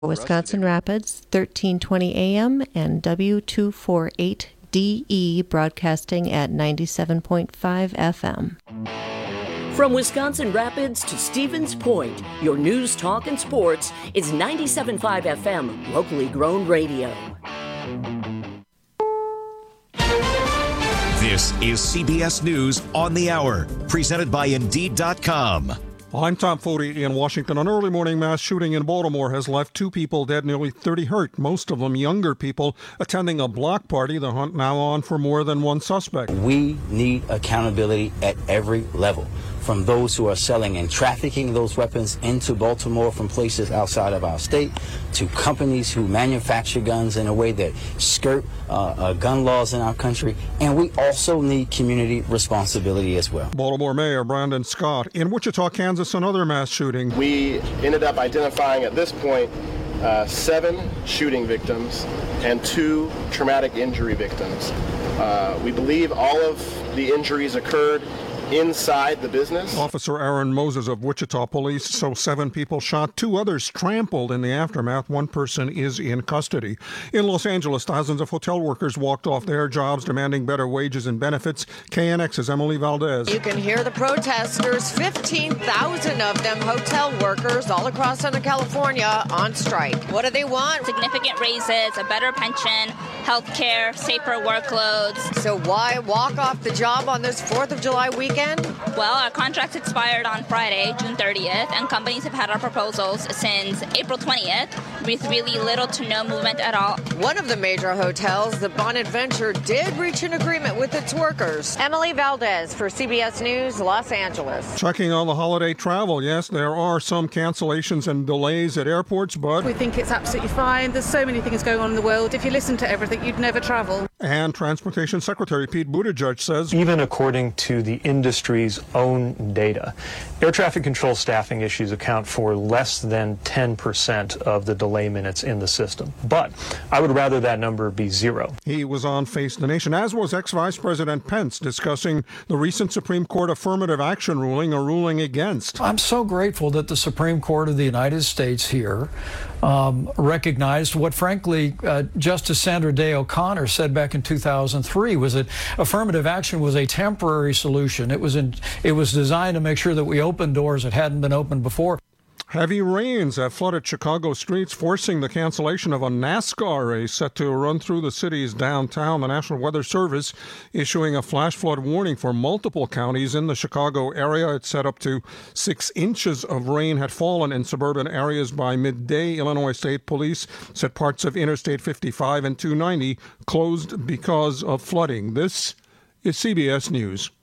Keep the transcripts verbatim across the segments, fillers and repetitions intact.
Wisconsin Rapids, thirteen twenty A M and W two forty-eight D E broadcasting at ninety-seven point five F M. From Wisconsin Rapids to Stevens Point, your news, talk, and sports is ninety-seven point five F M, locally grown radio. This is C B S News on the Hour, presented by Indeed dot com. I'm Tom Foti in Washington. An early morning mass shooting in Baltimore has left two people dead, nearly thirty hurt, most of them younger people attending a block party. The hunt now on for more than one suspect. We need accountability at every level, from those who are selling and trafficking those weapons into Baltimore from places outside of our state, to companies who manufacture guns in a way that skirt uh, uh, gun laws in our country. And we also need community responsibility as well. Baltimore Mayor Brandon Scott. In Wichita, Kansas, another mass shooting. We ended up identifying at this point uh, seven shooting victims and two traumatic injury victims. Uh, we believe all of the injuries occurred inside the business. Officer Aaron Moses of Wichita Police. So seven people shot, two others trampled in the aftermath. One person is in custody. In Los Angeles, thousands of hotel workers walked off their jobs demanding better wages and benefits. K N X's Emily Valdez. You can hear the protesters, fifteen thousand of them hotel workers all across Southern California on strike. What do they want? Significant raises, a better pension, health care, safer workloads. So why walk off the job on this fourth of July weekend? Well, our contract expired on Friday, June thirtieth, and companies have had our proposals since April twentieth with really little to no movement at all. One of the major hotels, the Bonaventure, did reach an agreement with its workers. Emily Valdez for C B S News, Los Angeles. Checking on the holiday travel. Yes, there are some cancellations and delays at airports, but we think it's absolutely fine. There's so many things going on in the world. If you listen to everything, you'd never travel. And Transportation Secretary Pete Buttigieg says, even according to the industry's own data, air traffic control staffing issues account for less than ten percent of the delay minutes in the system. But I would rather that number be zero. He was on Face the Nation, as was ex-Vice President Pence, discussing the recent Supreme Court affirmative action ruling, a ruling against. I'm so grateful that the Supreme Court of the United States here um, recognized what, frankly, uh, Justice Sandra Day O'Connor said back in two thousand three, was that affirmative action was a temporary solution. It was in, it was designed to make sure that we opened doors that hadn't been opened before. Heavy rains have flooded Chicago streets, forcing the cancellation of a NASCAR race set to run through the city's downtown. The National Weather Service issuing a flash flood warning for multiple counties in the Chicago area. It said up to six inches of rain had fallen in suburban areas by midday. Illinois State Police said parts of Interstate fifty-five and two ninety closed because of flooding. This is C B S News.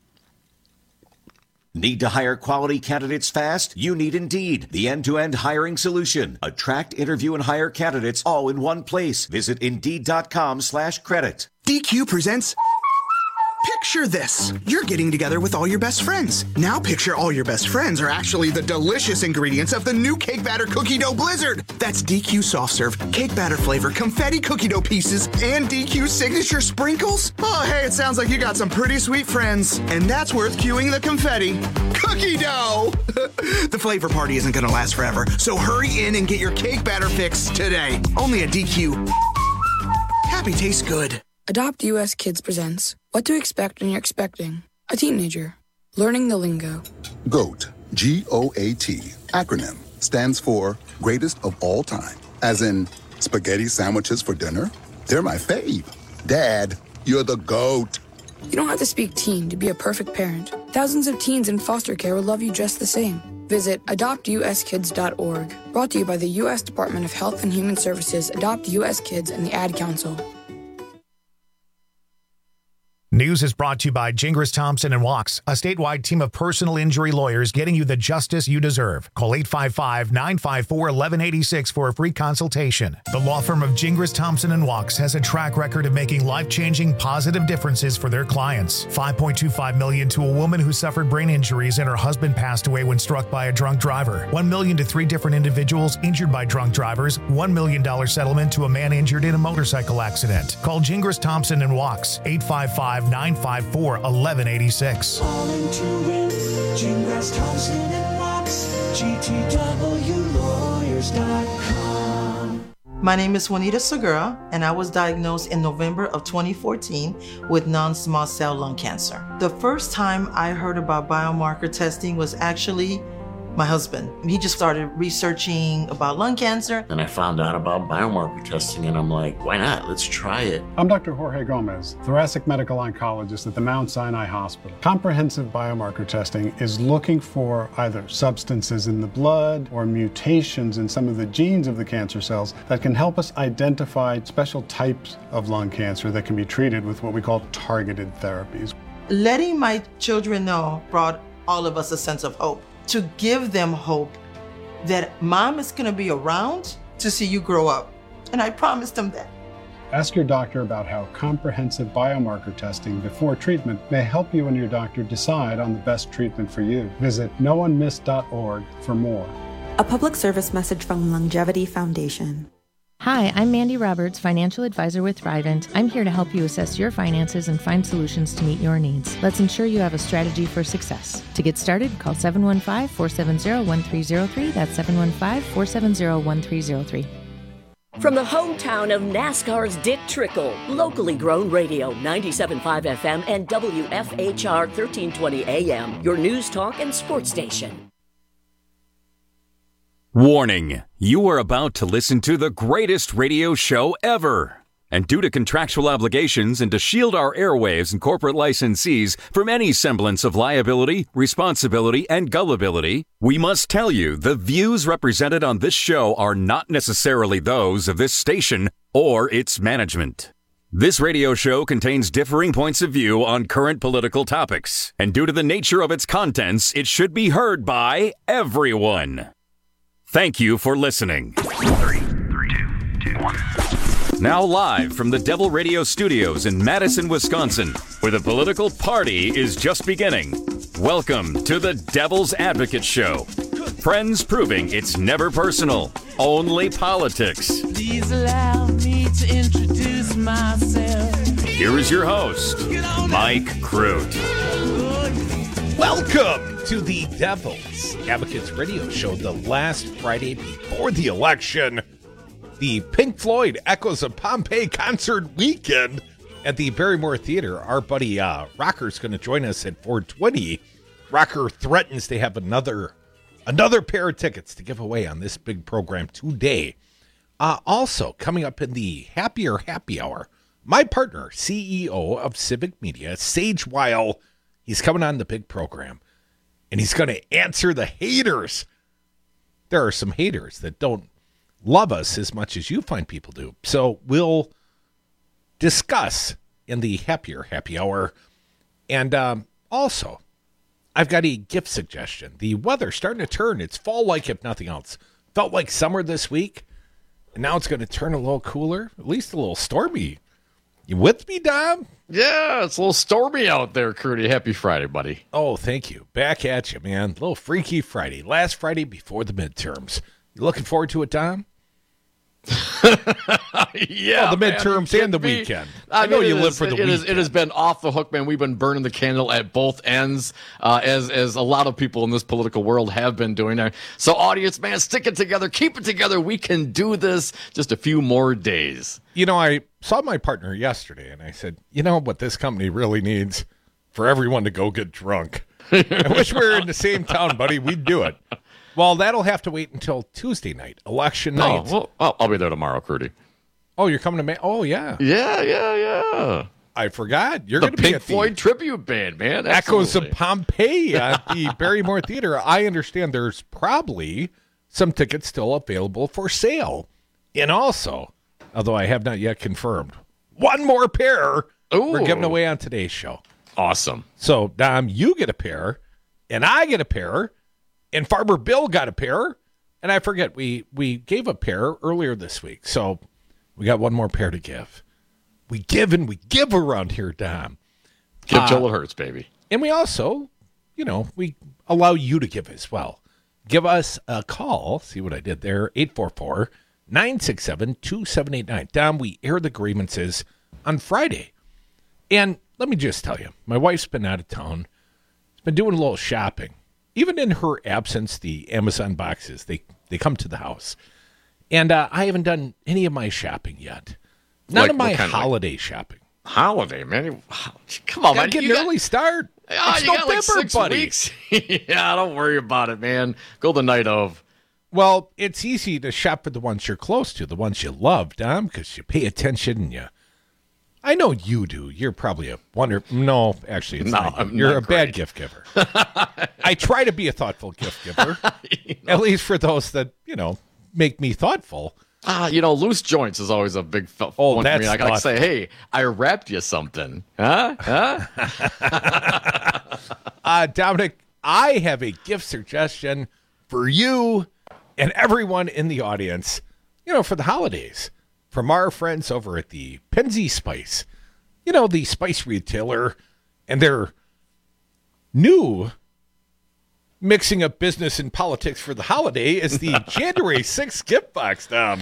Need to hire quality candidates fast? You need Indeed, the end-to-end hiring solution. Attract, interview, and hire candidates all in one place. Visit Indeed.com slash credit. D Q presents... Picture this. You're getting together with all your best friends. Now picture all your best friends are actually the delicious ingredients of the new Cake Batter Cookie Dough Blizzard. That's D Q Soft Serve, Cake Batter flavor, confetti cookie dough pieces, and D Q signature sprinkles. Oh, hey, it sounds like you got some pretty sweet friends. And that's worth cueing the confetti. Cookie dough! The flavor party isn't going to last forever, so hurry in and get your Cake Batter fix today. Only at D Q. Happy tastes good. Adopt U S Kids presents What to Expect When You're Expecting a Teenager. Learning the lingo. GOAT, G O A T, acronym, stands for Greatest of All Time. As in, spaghetti sandwiches for dinner? They're my fave. Dad, you're the GOAT. You don't have to speak teen to be a perfect parent. Thousands of teens in foster care will love you just the same. Visit adopt u s kids dot org. Brought to you by the U S Department of Health and Human Services, Adopt U S Kids, and the Ad Council. News is brought to you by Gingras Thompson and Walks, a statewide team of personal injury lawyers getting you the justice you deserve. Call eight five five, nine five four, one one eight six for a free consultation. The law firm of Gingras Thompson and Walks has a track record of making life-changing positive differences for their clients. five point two five million dollars to a woman who suffered brain injuries and her husband passed away when struck by a drunk driver. one million dollars to three different individuals injured by drunk drivers. one million dollars settlement to a man injured in a motorcycle accident. Call Gingras Thompson and Walks, eight five five, nine five four, one one eight six. Calling to win, Gingras Thompson and Walks, G T W lawyers dot com. My name is Juanita Segura, and I was diagnosed in November of twenty fourteen with non-small cell lung cancer. The first time I heard about biomarker testing was actually my husband. He just started researching about lung cancer. And I found out about biomarker testing, and I'm like, why not? Let's try it. I'm Doctor Jorge Gomez, thoracic medical oncologist at the Mount Sinai Hospital. Comprehensive biomarker testing is looking for either substances in the blood or mutations in some of the genes of the cancer cells that can help us identify special types of lung cancer that can be treated with what we call targeted therapies. Letting my children know brought all of us a sense of hope. To give them hope that mom is going to be around to see you grow up. And I promised them that. Ask your doctor about how comprehensive biomarker testing before treatment may help you and your doctor decide on the best treatment for you. Visit no one missed dot org for more. A public service message from Longevity Foundation. Hi, I'm Mandy Roberts, financial advisor with Thrivent. I'm here to help you assess your finances and find solutions to meet your needs. Let's ensure you have a strategy for success. To get started, call seven one five, four seven zero, one three zero three. That's seven one five, four seven zero, one three zero three. From the hometown of NASCAR's Dick Trickle, locally grown radio, ninety-seven point five F M and W F H R thirteen twenty A M, your news, talk, and sports station. Warning, you are about to listen to the greatest radio show ever. And due to contractual obligations and to shield our airwaves and corporate licensees from any semblance of liability, responsibility, and gullibility, we must tell you the views represented on this show are not necessarily those of this station or its management. This radio show contains differing points of view on current political topics, and due to the nature of its contents, it should be heard by everyone. Thank you for listening. Three, three, two, two, one. Now live from the Devil Radio Studios in Madison, Wisconsin, where the political party is just beginning. Welcome to the Devil's Advocate Show. Friends proving it's never personal, only politics. Please allow me to introduce myself. Here is your host, Mike Crute. Welcome to the Devil's Advocates Radio Show, the last Friday before the election. The Pink Floyd Echoes of Pompeii concert weekend at the Barrymore Theater. Our buddy uh, Rocker's going to join us at four twenty. Rocker threatens to have another another pair of tickets to give away on this big program today. Uh, also, coming up in the Happier Happy Hour, my partner, C E O of Civic Media, Sage Weil, he's coming on the big program, and he's going to answer the haters. There are some haters that don't love us as much as you find people do. So we'll discuss in the Happier Happy Hour. And um, also, I've got a gift suggestion. The weather's starting to turn. It's fall-like, if nothing else. Felt like summer this week, and now it's going to turn a little cooler, at least a little stormy. You with me, Dom? Yeah, it's a little stormy out there, Crudy. Happy Friday, buddy. Oh, thank you. Back at you, man. A little freaky Friday. Last Friday before the midterms. You looking forward to it, Dom? Yeah, well, the man, midterms and the be. weekend. I, I know mean, you is, live for the it weekend. Is, it has been off the hook, man. We've been burning the candle at both ends, uh, as as a lot of people in this political world have been doing. So, audience, man, stick it together, keep it together. We can do this. Just a few more days. You know, I saw my partner yesterday, and I said, you know what this company really needs? For everyone to go get drunk. I wish we were in the same town, buddy. We'd do it. Well, that'll have to wait until Tuesday night, election night. Oh, well, I'll, I'll be there tomorrow, Crudy. Oh, you're coming to May? Oh, yeah. Yeah, yeah, yeah. I forgot. You're the going to Pink be at Floyd the tribute band, man. Echoes Absolutely. of Pompeii at the Barrymore Theater. I understand there's probably some tickets still available for sale. And also, although I have not yet confirmed, one more pair Ooh. we're giving away on today's show. Awesome. So, Dom, you get a pair, and I get a pair, and Farmer Bill got a pair, and I forget, we, we gave a pair earlier this week, so we got one more pair to give. We give and we give around here, Dom. Give uh, till it hurts, baby. And we also, you know, we allow you to give as well. Give us a call, see what I did there, eight four four, nine six seven, two seven eight nine. Dom, we air the grievances on Friday. And let me just tell you, my wife's been out of town. She's been doing a little shopping. Even in her absence, the Amazon boxes, they, they come to the house. And uh, I haven't done any of my shopping yet. None Like, of my what kind of, like- holiday shopping. Holiday, man. Come on, Gotta man. get You an got- early start. Oh, It's you got like November, six buddy. weeks. Yeah, don't worry about it, man. Go the night of. Well, it's easy to shop for the ones you're close to, the ones you love, Dom, because you pay attention and you. I know you do. You're probably a wonder. No, actually, it's No, not you. I'm You're not a bad great. gift giver. I try to be a thoughtful gift giver, You know. at least for those that you know make me thoughtful. Ah, you know, loose joints is always a big f- Oh, one for that's me. I gotta thoughtful. say, hey, I wrapped you something, huh? Huh? Uh, Dominic, I have a gift suggestion for you and everyone in the audience, you know, for the holidays, from our friends over at the Penzi Spice. You know, the spice retailer, and their new mixing up business and politics for the holiday is the January sixth gift box, Dom.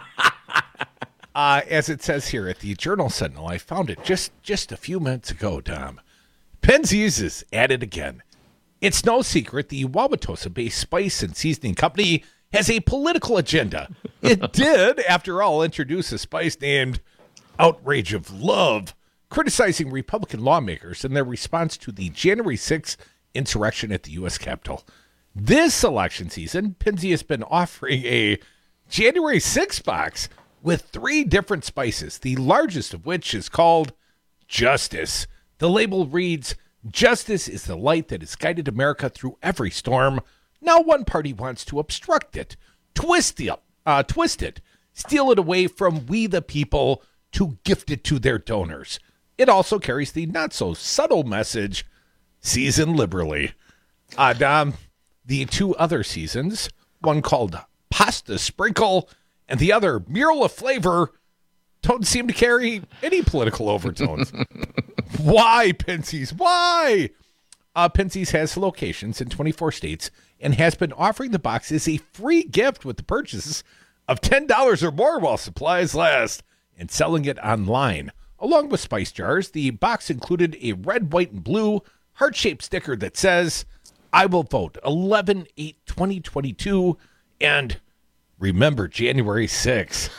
Uh, as it says here at the Journal Sentinel, I found it just, just a few minutes ago, Dom. Penzi's is at it again. It's no secret the Wauwatosa-based spice and seasoning company has a political agenda. It did, after all, introduce a spice named Outrage of Love, criticizing Republican lawmakers in their response to the January sixth insurrection at the U S Capitol. This election season, Penzi has been offering a January sixth box with three different spices, the largest of which is called Justice. The label reads, "Justice is the light that has guided America through every storm. Now one party wants to obstruct it, twist it, uh, twist it, steal it away from we the people to gift it to their donors." It also carries the not-so-subtle message, season liberally. Uh, Dom, the two other seasons, one called Pasta Sprinkle and the other Mural of Flavor, don't seem to carry any political overtones. Why, Penzi's? Why? Uh, Penzi's has locations in twenty-four states and has been offering the box as a free gift with the purchase of ten dollars or more while supplies last, and selling it online. Along with spice jars, the box included a red, white, and blue heart-shaped sticker that says, "I will vote eleven eight twenty twenty-two," and remember January sixth.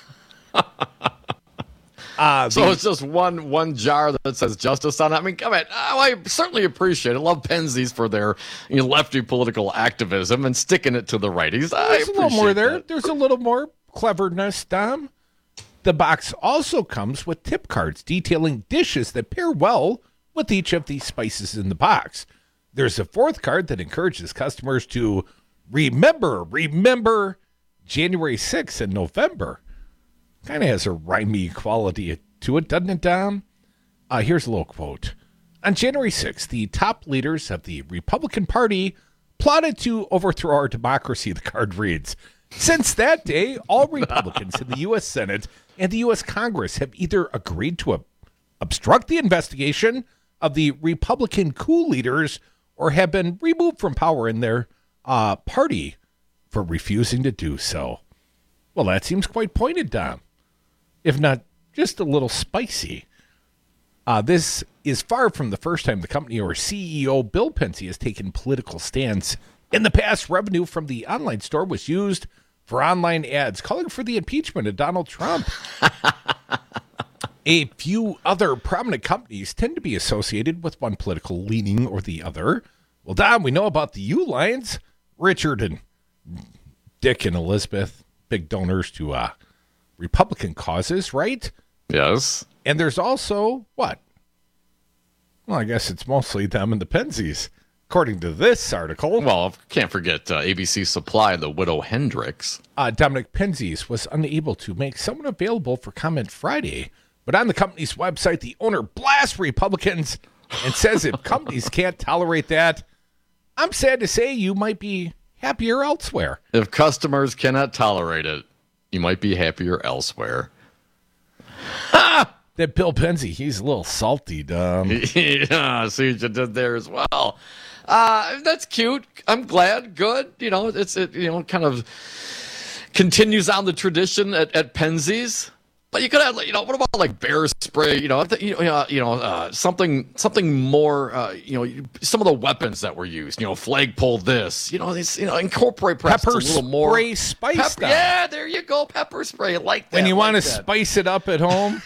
Uh, So the- it's just one one jar that says justice on it. I mean, come on. Oh, I certainly appreciate it. I love Penzi's for their you know, lefty political activism and sticking it to the righties. I There's a little more appreciate there. that. There's a little more cleverness, Dom. The box also comes with tip cards detailing dishes that pair well with each of the spices in the box. There's a fourth card that encourages customers to remember, remember January sixth in November. Kind of has a rhymey quality to it, doesn't it, Dom? Uh, here's a little quote. On January sixth, the top leaders of the Republican Party plotted to overthrow our democracy, the card reads. Since that day, all Republicans in the U S Senate and the U S Congress have either agreed to ob- obstruct the investigation of the Republican coup leaders or have been removed from power in their uh, party for refusing to do so. Well, that seems quite pointed, Dom, if not just a little spicy. Uh, this is far from the first time the company or C E O Bill Penzi has taken political stance. In the past, revenue from the online store was used for online ads calling for the impeachment of Donald Trump. A few other prominent companies tend to be associated with one political leaning or the other. Well, Dom, we know about the U'Lines. Richard and Dick and Elizabeth, big donors to uh, Republican causes, right? Yes. And there's also, what? Well, I guess it's mostly them and the Penzi's, according to this article. Well, can't forget uh, A B C Supply, the Widow Hendricks. Uh, Dominic Penzi's was unable to make someone available for comment Friday, but on the company's website, the owner blasts Republicans and says if companies can't tolerate that, I'm sad to say you might be happier elsewhere. If customers cannot tolerate it, you might be happier elsewhere. That Bill Penzi, he's a little salty, Dom. Yeah, see what you did there as well. Uh, that's cute. I'm glad. Good. You know, it's it. You know, kind of continues on the tradition at, at Penzi's. But you could have, you know, what about like bear spray? You know, you know, uh, you know, uh, something, something more. Uh, you know, some of the weapons that were used. You know, flagpole. This. You know, this. You know, incorporate perhaps pepper a little more spray spice. Pepper, yeah, there you go. Pepper spray. Like that. When you like want to that. spice it up at home,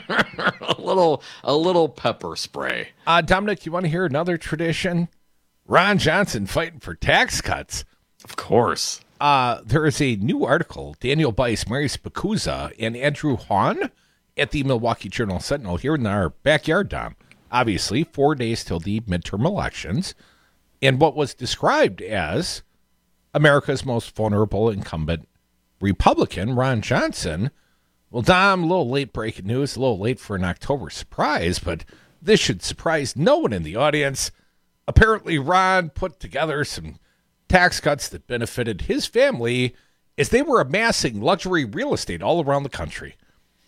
a little, a little pepper spray. Uh, Dominic, you want to hear another tradition? Ron Johnson fighting for tax cuts. Of course. Uh, there is a new article, Daniel Bice, Mary Spicuzza, and Andrew Hahn at the Milwaukee Journal Sentinel here in our backyard, Dom. Obviously, four days till the midterm elections. And what was described as America's most vulnerable incumbent Republican, Ron Johnson. Well, Dom, a little late breaking news, a little late for an October surprise, but this should surprise no one in the audience. Apparently, Ron put together some tax cuts that benefited his family as they were amassing luxury real estate all around the country.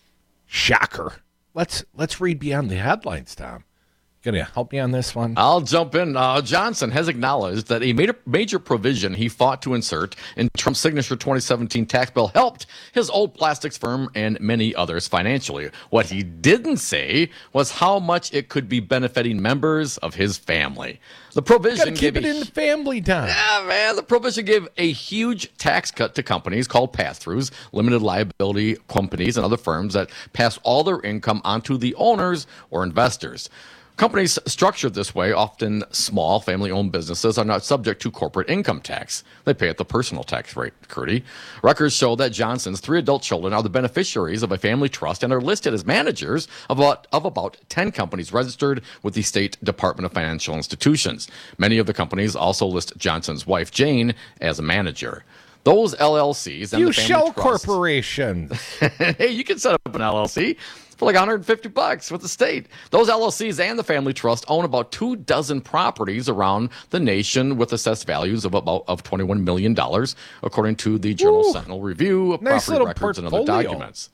Shocker. Let's let's read beyond the headlines, Tom. Gonna help me on this one? I'll jump in. Uh, Johnson has acknowledged that a major, major provision he fought to insert in Trump's signature twenty seventeen tax bill helped his old plastics firm and many others financially. What he didn't say was how much it could be benefiting members of his family. The provision keep gave it a, in the family, Tom. Yeah, man. The provision gave a huge tax cut to companies called pass-throughs, limited liability companies, and other firms that pass all their income onto the owners or investors. Companies structured this way, often small family-owned businesses, are not subject to corporate income tax. They pay at the personal tax rate, Curdy. Records show that Johnson's three adult children are the beneficiaries of a family trust and are listed as managers of about, of about ten companies registered with the State Department of Financial Institutions. Many of the companies also list Johnson's wife, Jane, as a manager. Those L L Cs and you the family shell trusts, corporation. Hey, you can set up an L L C for like one hundred fifty bucks with the state. Those L L Cs and the family trust own about two dozen properties around the nation with assessed values of about of twenty-one million dollars, according to the Journal Ooh, Sentinel review of nice property records portfolio. and other documents.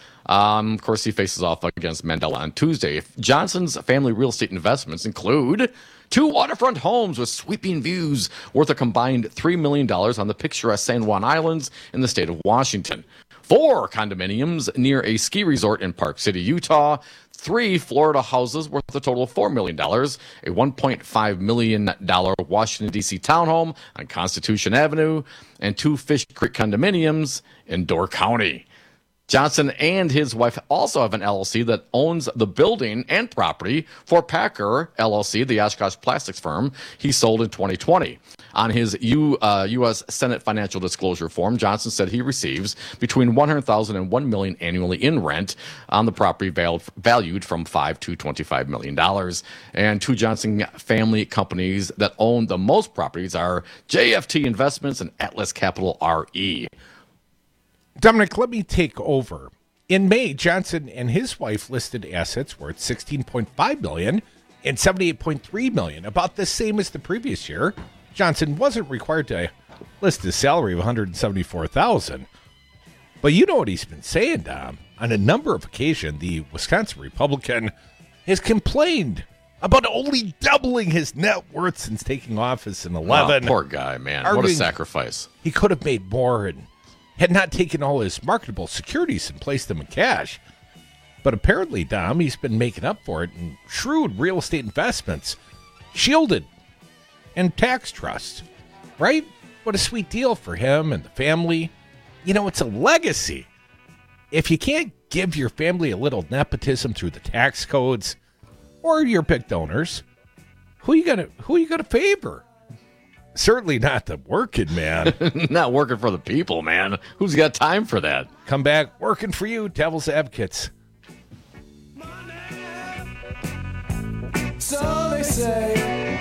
Um, of course, he faces off against Mandela on Tuesday. Johnson's family real estate investments include two waterfront homes with sweeping views worth a combined three million dollars on the picturesque San Juan Islands in the state of Washington. Four condominiums near a ski resort in Park City, Utah. Three Florida houses worth a total of four million dollars. A one point five million dollars Washington, D C townhome on Constitution Avenue. And two Fish Creek condominiums in Door County. Johnson and his wife also have an L L C that owns the building and property for Packer L L C, the Oshkosh plastics firm he sold in twenty twenty. On his U, uh, U S Senate financial disclosure form, Johnson said he receives between one hundred thousand dollars and one million dollars annually in rent on the property val- valued from five to twenty-five million dollars. And two Johnson family companies that own the most properties are J F T Investments and Atlas Capital R E. Dominic, let me take over. In May, Johnson and his wife listed assets worth sixteen point five million dollars and seventy-eight point three million dollars, about the same as the previous year. Johnson wasn't required to list his salary of one hundred seventy-four thousand dollars. But you know what he's been saying, Dom. On a number of occasions, the Wisconsin Republican has complained about only doubling his net worth since taking office in eleven. Oh, poor guy, man. What a sacrifice. He could have made more and had not taken all his marketable securities and placed them in cash. But apparently, Dom, he's been making up for it in shrewd real estate investments, shielded, and tax trusts. Right? What a sweet deal for him and the family. You know, it's a legacy. If you can't give your family a little nepotism through the tax codes or your big donors, who you gonna who you gonna favor? Certainly not the working man. Not working for the people, man. Who's got time for that? Come back working for you, Devil's Advocates. So they say,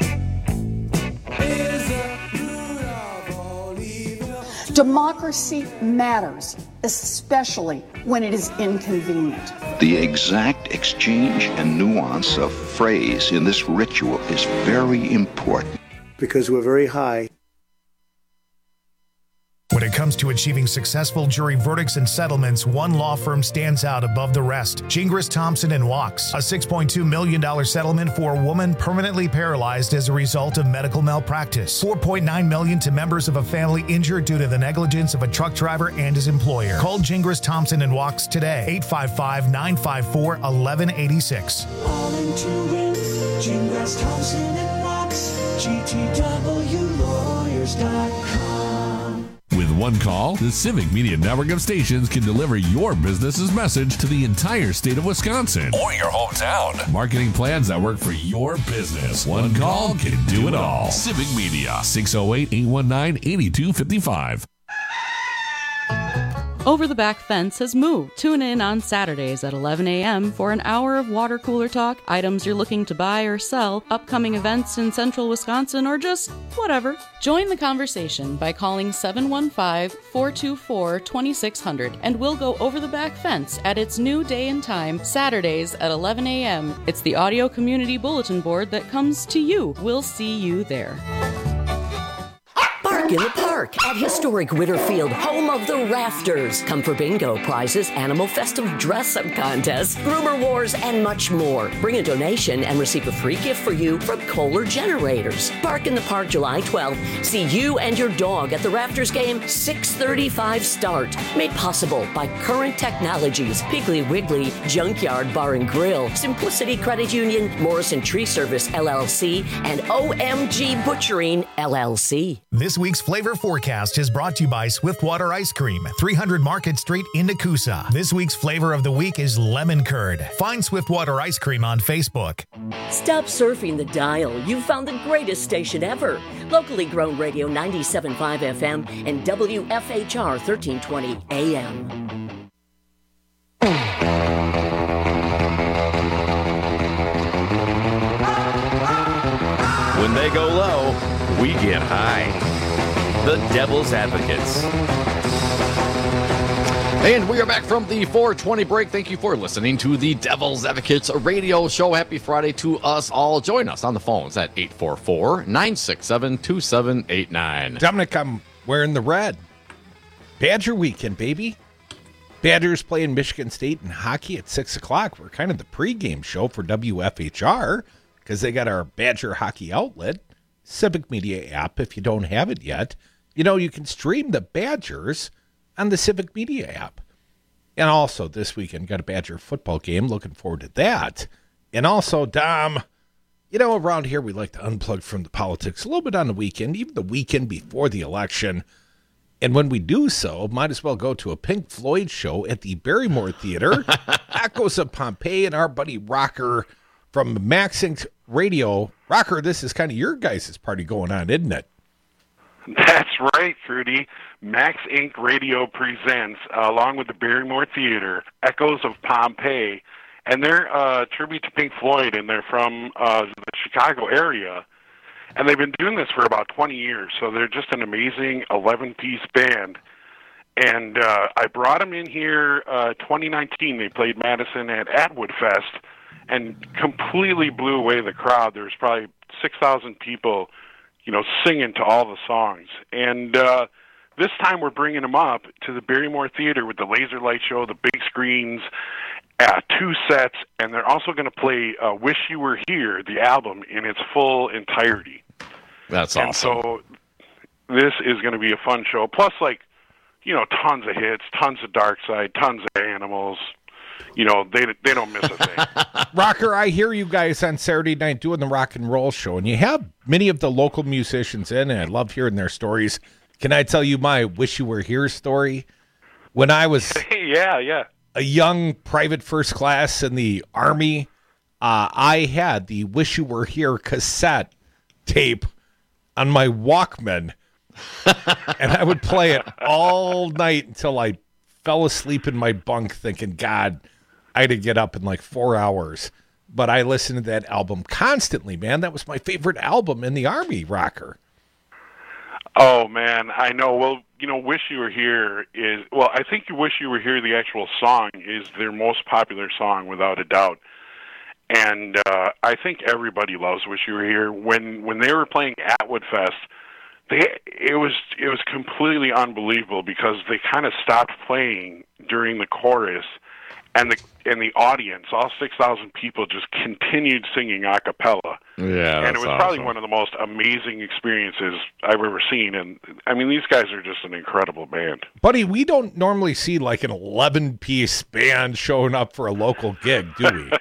is the root of all evil. Democracy matters, especially when it is inconvenient. The exact exchange and nuance of phrase in this ritual is very important. Because we're very high. When it it comes to achieving successful jury verdicts and settlements, one law firm stands out above the rest. Gingras, Thompson and Wachs. A six point two million dollars settlement for a woman permanently paralyzed as a result of medical malpractice. four point nine million dollars to members of a family injured due to the negligence of a truck driver and his employer. Call Gingras, Thompson and Wachs today. eight five five, nine five four, one one eight six. All into win. Gingras, Thompson and Wachs. G T W lawyers dot com. With one call, the Civic Media Network of stations can deliver your business's message to the entire state of Wisconsin or your hometown. Marketing plans that work for your business. One call can do it all. Civic Media, six oh eight, eight one nine, eight two five five. Over the Back Fence has moved. Tune in on Saturdays at eleven a.m. for an hour of water cooler talk, items you're looking to buy or sell, upcoming events in central Wisconsin, or just whatever. Join the conversation by calling seven one five, four two four, two six zero zero and we'll go over the back fence at its new day and time, Saturdays at eleven a.m. It's the audio community bulletin board that comes to you. We'll see you there. Bark in the Park at historic Whitterfield, home of the Rafters. Come for bingo, prizes, animal festive dress-up contests, rumor wars, and much more. Bring a donation and receive a free gift for you from Kohler Generators. Bark in the Park, July twelfth. See you and your dog at the Rafters game, six thirty-five start. Made possible by Current Technologies, Piggly Wiggly, Junkyard Bar and Grill, Simplicity Credit Union, Morrison Tree Service, L L C, and O M G Butchering, L L C. This week's Flavor Forecast is brought to you by Swiftwater Ice Cream, three hundred Market Street in Nakusa. This week's flavor of the week is lemon curd. Find Swiftwater Ice Cream on Facebook. Stop surfing the dial. You've found the greatest station ever. Locally grown radio ninety-seven point five F M and W F H R thirteen twenty A M. When they go low, we get high. The Devil's Advocates. And we are back from the four twenty break. Thank you for listening to the Devil's Advocates radio show. Happy Friday to us all. Join us on the phones at eight four four, nine six seven, two seven eight nine. Dominic, I'm wearing the red. Badger weekend, baby. Badgers playing Michigan State in hockey at six o'clock. We're kind of the pregame show for W F H R because they got our Badger hockey outlet, Civic Media app. If you don't have it yet, you know, you can stream the Badgers on the Civic Media app. And also this weekend, got a Badger football game. Looking forward to that. And also, Dom, you know, around here we like to unplug from the politics a little bit on the weekend, even the weekend before the election. And when we do so, might as well go to a Pink Floyd show at the Barrymore Theater. Echoes of Pompeii and our buddy Rocker from Max Inc Radio. Rocker, this is kind of your guys' party going on, isn't it? That's right, Fruity. Max Incorporated. Radio presents, uh, along with the Barrymore Theater, Echoes of Pompeii. And they're a uh, tribute to Pink Floyd, and they're from uh, the Chicago area. And they've been doing this for about twenty years, so they're just an amazing eleven-piece band. And uh, I brought them in here uh, twenty nineteen. They played Madison at Atwood Fest and completely blew away the crowd. There was probably six thousand people, you know, singing to all the songs. And uh, this time we're bringing them up to the Barrymore Theater with the laser light show, the big screens, uh, two sets, and they're also going to play uh, Wish You Were Here, the album, in its full entirety. That's and awesome. And so this is going to be a fun show. Plus, like, you know, tons of hits, tons of Dark Side, tons of Animals. You know, they they don't miss a thing. Rocker, I hear you guys on Saturday night doing the rock and roll show, and you have many of the local musicians in, and I love hearing their stories. Can I tell you my Wish You Were Here story? When I was yeah, yeah. a young private first class in the Army, uh, I had the Wish You Were Here cassette tape on my Walkman, and I would play it all night until I fell asleep in my bunk thinking, God, I had to get up in like four hours. But I listened to that album constantly, man. That was my favorite album in the Army, Rocker. Oh, man, I know. Well, you know, Wish You Were Here is, well, I think Wish You Were Here, the actual song, is their most popular song, without a doubt. And uh, I think everybody loves Wish You Were Here. When when they were playing Atwood Fest, they it was it was completely unbelievable because they kind of stopped playing during the chorus, and the and the audience, all six thousand people, just continued singing a cappella. Yeah, and it was awesome. probably one of the most amazing experiences I've ever seen. And I mean, these guys are just an incredible band. Buddy, we don't normally see like an eleven-piece band showing up for a local gig, do we?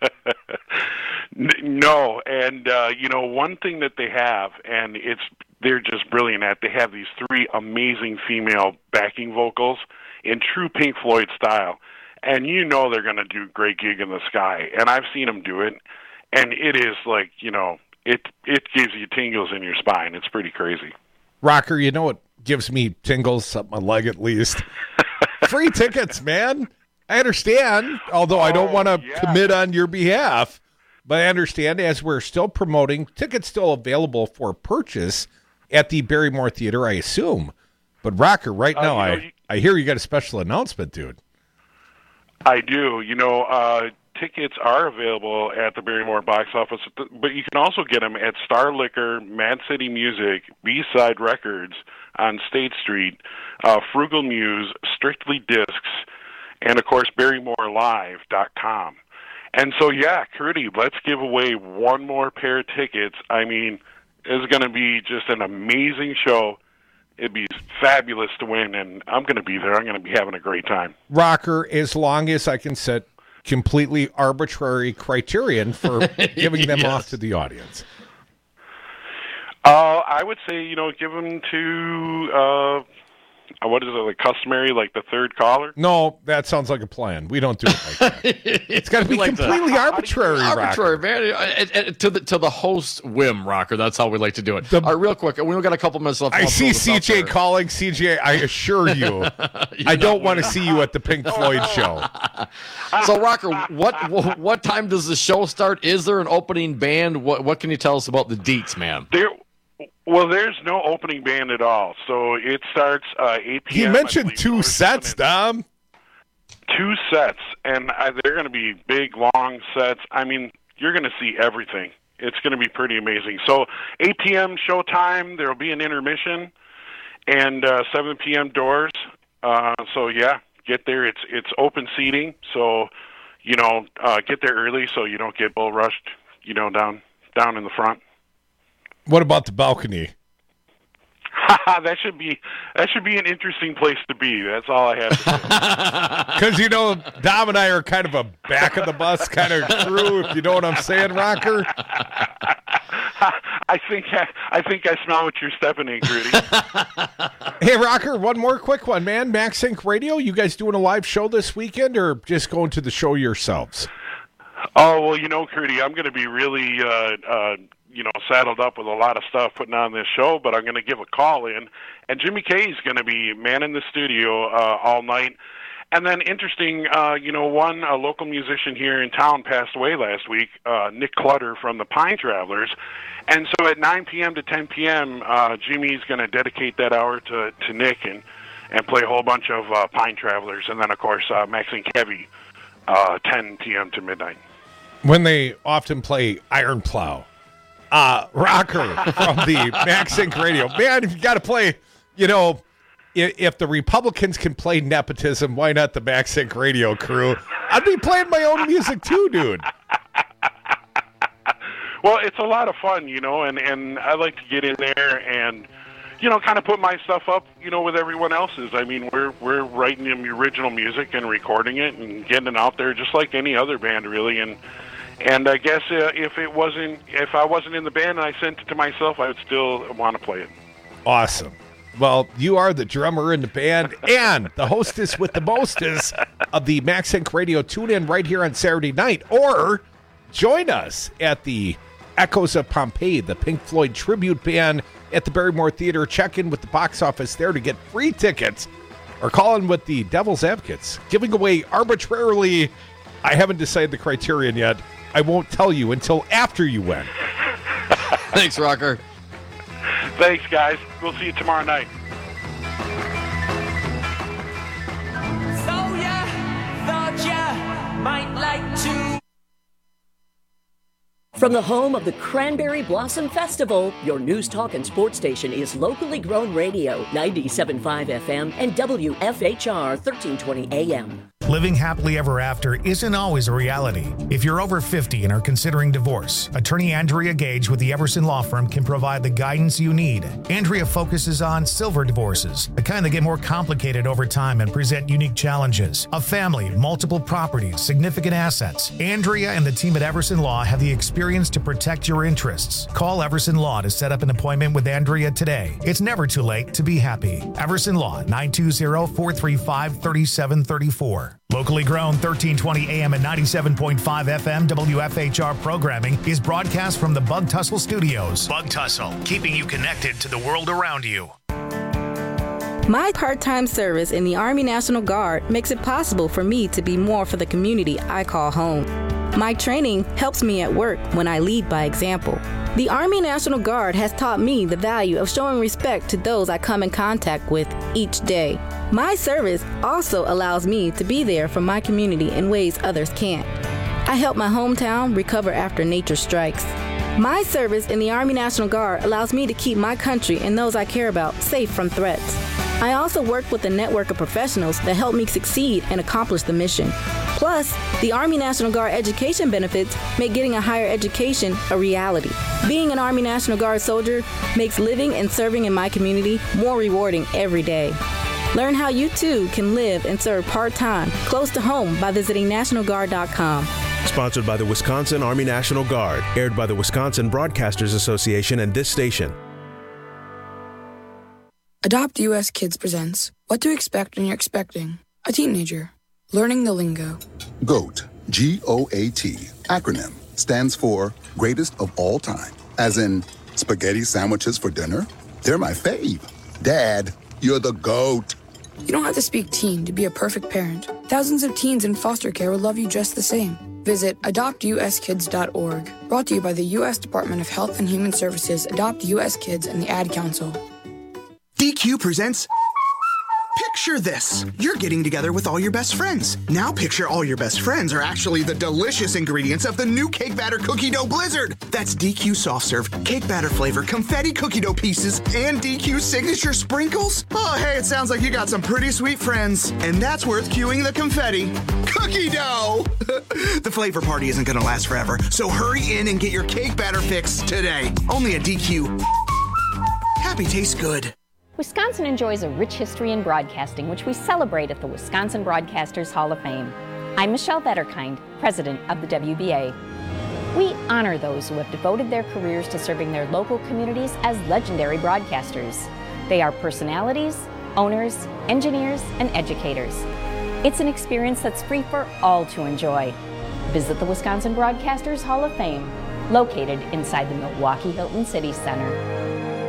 No, and uh, you know, one thing that they have, and it's they're just brilliant at, they have these three amazing female backing vocals in true Pink Floyd style, and you know they're going to do Great Gig in the Sky, and I've seen them do it, and it is like, you know, it it gives you tingles in your spine. It's pretty crazy. Rocker, you know what gives me tingles up my leg at least? Free tickets, man. I understand, although I don't Oh, want to yeah. commit on your behalf. But I understand, as we're still promoting, tickets still available for purchase at the Barrymore Theater, I assume. But Rocker, right Uh, now, you know, I, you- I hear you got a special announcement, dude. I do. You know, uh, tickets are available at the Barrymore box office, but you can also get them at Star Liquor, Mad City Music, B-Side Records on State Street, uh, Frugal Muse, Strictly Discs, and, of course, Barrymore Live dot com. And so, yeah, Curdy, let's give away one more pair of tickets. I mean, it's going to be just an amazing show. It'd be fabulous to win, and I'm going to be there. I'm going to be having a great time. Rocker, as long as I can set completely arbitrary criterion for giving them Yes. off to the audience. Uh, I would say, you know, give them to, uh, what is it, like customary, like the third caller? No, that sounds like a plan. We don't do it like that. It's got to be We like to- completely arbitrary, Arbitrary, Rocker. man. Uh, uh, uh, To the to the host's whim, Rocker. That's how we like to do it. All right, real quick. We only got a couple minutes left. I I'll see throw this out C J there. calling. C J, I assure you, I don't want to see you at the Pink Floyd show. So, Rocker, what wh- what time does the show start? Is there an opening band? What what can you tell us about the deets, man? There, well, there's no opening band at all. So it starts uh, eight p.m. He I mentioned believe, two sets, Dom. Two sets, and uh, they're going to be big, long sets. I mean, you're going to see everything. It's going to be pretty amazing. So eight p.m. show time, there will be an intermission, and uh, seven p.m. doors. Uh, so, yeah, get there. It's it's open seating, so, you know, uh, get there early so you don't get bull rushed, you know, down down in the front. What about the balcony? that should be that should be an interesting place to be. That's all I have to say. Because, you know, Dom and I are kind of a back of the bus kind of crew, if you know what I'm saying, Rocker. I think I, I think I smell what you're stepping in, Gritty. Hey, Rocker, one more quick one, man. Max Inc Radio, you guys doing a live show this weekend or just going to the show yourselves? Oh, well, you know, Curdy, I'm going to be really, uh, uh, you know, saddled up with a lot of stuff putting on this show, but I'm going to give a call in. And Jimmy Kay's going to be manning the studio uh, all night. And then interesting, uh, you know, one a local musician here in town passed away last week, uh, Nick Clutter from the Pine Travelers. And so at nine p.m. to ten p.m., uh, Jimmy's going to dedicate that hour to, to Nick and, and play a whole bunch of uh, Pine Travelers. And then, of course, uh, Max and Kevy, uh, ten p.m. to midnight. When they often play Iron Plow. Uh, Rocker from the Max Inc Radio. Man, if you got to play, you know, if, if the Republicans can play nepotism, why not the Max Inc Radio crew? I'd be playing my own music too, dude. Well, it's a lot of fun, you know, and, and I like to get in there and, you know, kind of put my stuff up, you know, with everyone else's. I mean, we're we're writing the original music and recording it and getting it out there just like any other band, really. And and I guess uh, if it wasn't, if I wasn't in the band and I sent it to myself, I would still want to play it. Awesome. Well, you are the drummer in the band and the hostess with the mostest of the Max Inc Radio. Tune in right here on Saturday night or join us at the Echoes of Pompeii, the Pink Floyd tribute band at the Barrymore Theater. Check in with the box office there to get free tickets or call in with the Devil's Advocates, giving away arbitrarily. I haven't decided the criterion yet. I won't tell you until after you win. Thanks, Rocker. Thanks, guys. We'll see you tomorrow night. So ya thought ya might like to From the home of the Cranberry Blossom Festival, your news, talk, and sports station is Locally Grown Radio, ninety-seven point five F M and W F H R thirteen twenty A M. Living happily ever after isn't always a reality. If you're over fifty and are considering divorce, attorney Andrea Gage with the Everson Law Firm can provide the guidance you need. Andrea focuses on silver divorces, the kind that get more complicated over time and present unique challenges. A family, multiple properties, significant assets. Andrea and the team at Everson Law have the experience to protect your interests. Call Everson Law to set up an appointment with Andrea today. It's never too late to be happy. Everson Law, nine two zero, four three five, three seven three four. Locally grown, thirteen twenty A M and ninety-seven point five F M W F H R programming is broadcast from the Bug Tussle Studios. Bug Tussle, keeping you connected to the world around you. My part-time service in the Army National Guard makes it possible for me to be more for the community I call home. My training helps me at work when I lead by example. The Army National Guard has taught me the value of showing respect to those I come in contact with each day. My service also allows me to be there for my community in ways others can't. I help my hometown recover after nature strikes. My service in the Army National Guard allows me to keep my country and those I care about safe from threats. I also work with a network of professionals that help me succeed and accomplish the mission. Plus, the Army National Guard education benefits make getting a higher education a reality. Being an Army National Guard soldier makes living and serving in my community more rewarding every day. Learn how you too can live and serve part-time, close to home by visiting national guard dot com. Sponsored by the Wisconsin Army National Guard. Aired by the Wisconsin Broadcasters Association and this station. Adopt U S Kids presents What to Expect When You're Expecting a Teenager. Learning the lingo. GOAT, G O A T, acronym, stands for Greatest of All Time. As in, spaghetti sandwiches for dinner? They're my fave. Dad, you're the GOAT. You don't have to speak teen to be a perfect parent. Thousands of teens in foster care will love you just the same. Visit adopt u s kids dot org. Brought to you by the U S Department of Health and Human Services, Adopt U S Kids, and the Ad Council. D Q presents Picture This. You're getting together with all your best friends. Now picture all your best friends are actually the delicious ingredients of the new Cake Batter Cookie Dough Blizzard. That's D Q Soft Serve, Cake Batter flavor, confetti cookie dough pieces, and D Q Signature Sprinkles. Oh, hey, it sounds like you got some pretty sweet friends. And that's worth cueing the confetti. Cookie dough! The flavor party isn't going to last forever, so hurry in and get your Cake Batter fix today. Only at D Q. Happy tastes good. Wisconsin enjoys a rich history in broadcasting, which we celebrate at the Wisconsin Broadcasters Hall of Fame. I'm Michelle Vetterkind, president of the W B A. We honor those who have devoted their careers to serving their local communities as legendary broadcasters. They are personalities, owners, engineers, and educators. It's an experience that's free for all to enjoy. Visit the Wisconsin Broadcasters Hall of Fame, located inside the Milwaukee Hilton City Center.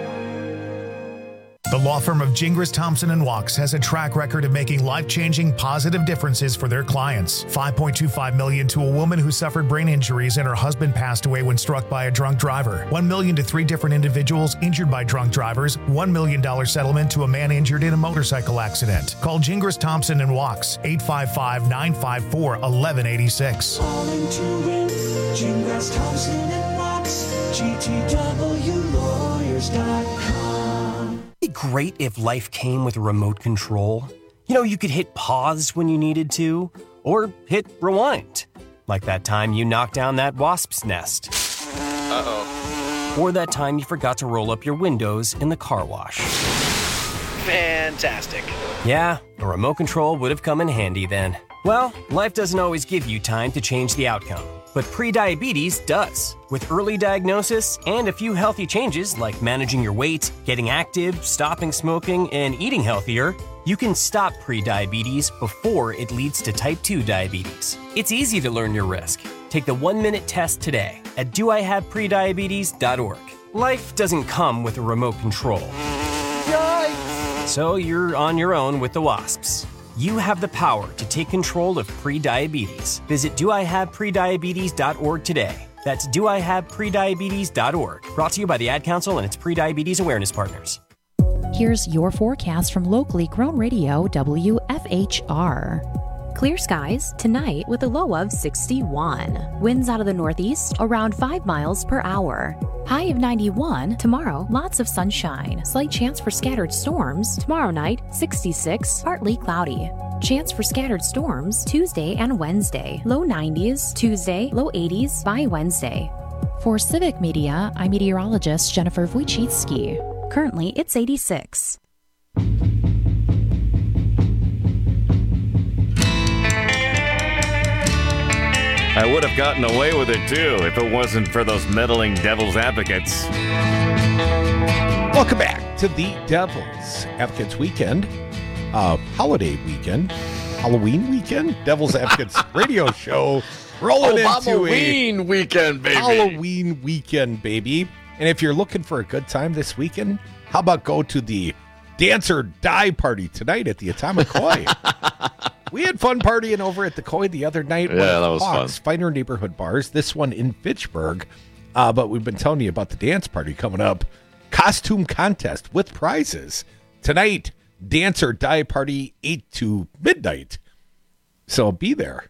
The law firm of Gingras, Thompson and Wachs has a track record of making life-changing positive differences for their clients. five point two five million dollars to a woman who suffered brain injuries and her husband passed away when struck by a drunk driver. one million dollars to three different individuals injured by drunk drivers. one million dollars settlement to a man injured in a motorcycle accident. Call Gingras, Thompson and Wachs, eight five five, nine five four, one one eight six. Calling to win, Gingras, Thompson and Wachs, G T W lawyers dot com. It'd be great if life came with a remote control. You know, you could hit pause when you needed to, or hit rewind. Like that time you knocked down that wasp's nest. Uh-oh. Or that time you forgot to roll up your windows in the car wash. Fantastic. Yeah, a remote control would have come in handy then. Well, life doesn't always give you time to change the outcome. But prediabetes does. With early diagnosis and a few healthy changes like managing your weight, getting active, stopping smoking, and eating healthier, you can stop prediabetes before it leads to type two diabetes. It's easy to learn your risk. Take the one-minute test today at do I have prediabetes dot org. Life doesn't come with a remote control. Yikes! So you're on your own with the wasps. You have the power to take control of prediabetes. Visit do I have prediabetes dot org today. That's do I have prediabetes dot org. Brought to you by the Ad Council and its prediabetes awareness partners. Here's your forecast from locally grown radio W F H R. Clear skies tonight with a low of sixty-one. Winds out of the northeast around five miles per hour. High of ninety-one. Tomorrow, lots of sunshine. Slight chance for scattered storms. Tomorrow night, sixty-six, partly cloudy. Chance for scattered storms Tuesday and Wednesday. Low nineties. Tuesday, low eighties by Wednesday. For Civic Media, I'm meteorologist Jennifer Wojcicki. Currently, it's eighty-six. I would have gotten away with it, too, if it wasn't for those meddling devil's advocates. Welcome back to the Devil's Advocates Weekend, uh, holiday weekend, Halloween weekend, Devil's Advocates radio show, rolling Obama into a Halloween weekend, baby. Halloween weekend, baby. And if you're looking for a good time this weekend, how about go to the Dance or Die party tonight at the Atomic Koi? We had fun partying over at the Koi the other night. Yeah, that was Hawks, fun. Finer neighborhood bars. This one in Fitchburg. Uh, but we've been telling you about the dance party coming up. Costume contest with prizes. Tonight, Dance or Die party, eight to midnight. So be there.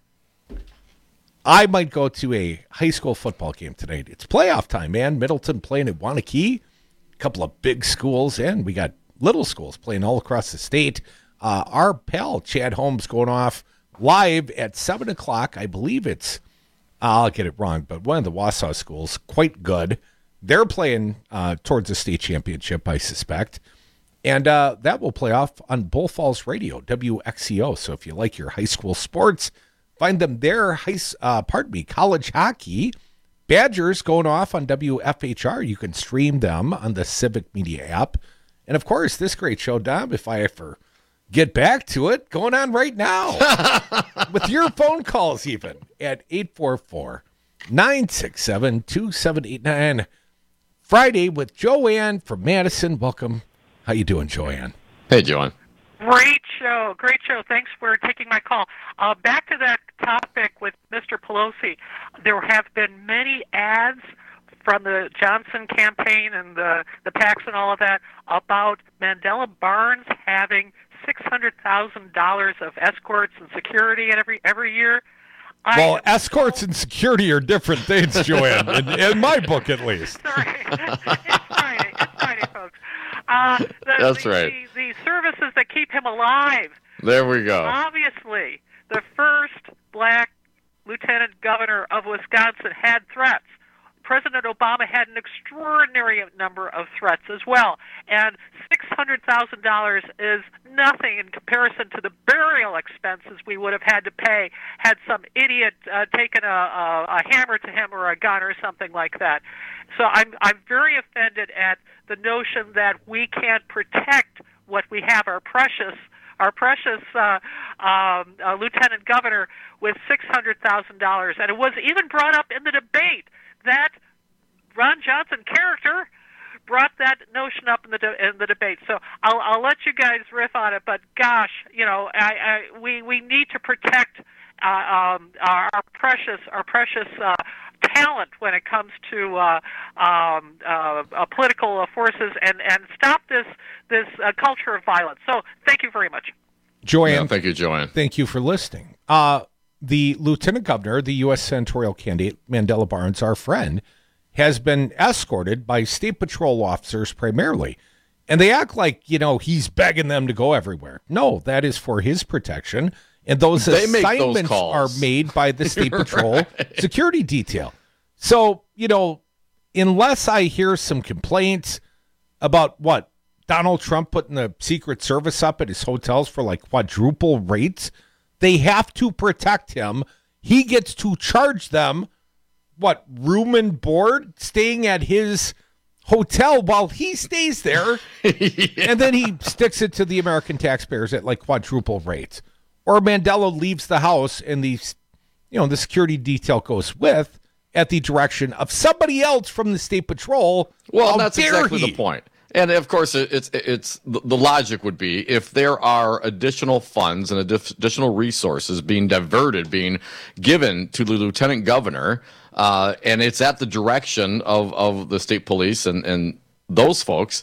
I might go to a high school football game tonight. It's playoff time, man. Middleton playing at Wanakee. A couple of big schools, and we got little schools playing all across the state. Uh, our pal, Chad Holmes, going off live at seven o'clock. I believe it's, I'll get it wrong, but one of the Wausau schools, quite good. They're playing uh, towards the state championship, I suspect. And uh, that will play off on Bull Falls Radio, W X C O. So if you like your high school sports, find them there. High, uh, pardon me, college hockey. Badgers going off on W F H R. You can stream them on the Civic Media app. And, of course, this great show, Dom, if I ever get back to it, going on right now with your phone calls even at eight four four, nine six seven, two seven eight nine. Friday with Joanne from Madison. Welcome. How you doing, Joanne? Hey, Joanne. Great show. Great show. Thanks for taking my call. Uh, back to that topic with Mister Pelosi. There have been many ads from the Johnson campaign and the, the PACs and all of that about Mandela Barnes having six hundred thousand dollars of escorts and security every every year. Well, I, escorts and security are different things, Joanne, in, in my book at least. Sorry. It's Friday. It's Friday, folks. Uh, the, That's the, right. The, the services that keep him alive. There we go. Obviously, the first black lieutenant governor of Wisconsin had threats. President Obama had an extraordinary number of threats as well. And six hundred thousand dollars is nothing in comparison to the burial expenses we would have had to pay had some idiot uh, taken a, a, a hammer to him or a gun or something like that. So I'm, I'm very offended at the notion that we can't protect what we have, our precious our precious uh, um, uh, lieutenant governor, with six hundred thousand dollars. And it was even brought up in the debate. That Ron Johnson character brought that notion up in the de- in the debate. So I'll I'll let you guys riff on it. But gosh, you know, I, I we we need to protect uh, um, our, our precious our precious uh, talent when it comes to uh, um, uh, uh, political forces and, and stop this this uh, culture of violence. So thank you very much, Joanne. Yeah, thank you, Joanne. Thank you for listening. Uh, the lieutenant governor, the U S senatorial candidate, Mandela Barnes, our friend, has been escorted by state patrol officers primarily. And they act like, you know, he's begging them to go everywhere. No, that is for his protection. And those They make those assignments are calls. made by the state patrol Right. security detail. So, you know, unless I hear some complaints about what, Donald Trump putting the Secret Service up at his hotels for like quadruple rates, they have to protect him. He gets to charge them, what, room and board, staying at his hotel while he stays there. yeah. And then he sticks it to the American taxpayers at like quadruple rates. Or Mandela leaves the house and the, you know, the security detail goes with at the direction of somebody else from the state patrol. Well, How that's dare exactly he? the point. And of course, it- it's it's the the logic would be if there are additional funds and addi- additional resources being diverted, being given to the lieutenant governor, uh, and it's at the direction of, of the state police and, and those folks.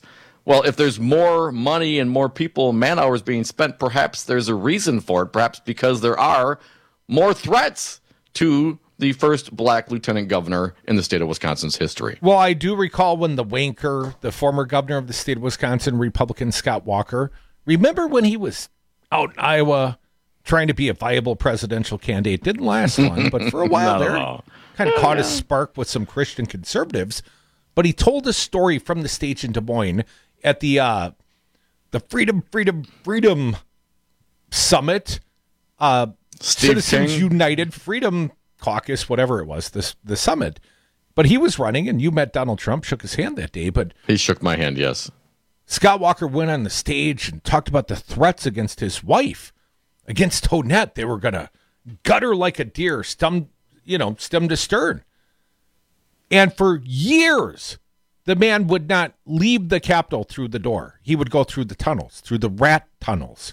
Well, if there's more money and more people, man hours being spent, perhaps there's a reason for it. Perhaps because there are more threats to the first black lieutenant governor in the state of Wisconsin's history. Well, I do recall when the wanker, the former governor of the state of Wisconsin, Republican Scott Walker, remember when he was out in Iowa trying to be a viable presidential candidate? Didn't last long, but for a while No. there, kind of caught a spark with some Christian conservatives. But he told a story from the stage in Des Moines at the uh, the Freedom, Freedom, Freedom Summit, uh, Steve Citizens King. United Freedom Caucus, whatever it was, this the summit. But he was running, and you met Donald Trump, shook his hand that day. But he shook my hand, yes. Scott Walker went on the stage and talked about the threats against his wife, against Tonette. They were going to gut her like a deer, stem, you know, stem to stern. And for years, the man would not leave the Capitol through the door. He would go through the tunnels, through the rat tunnels.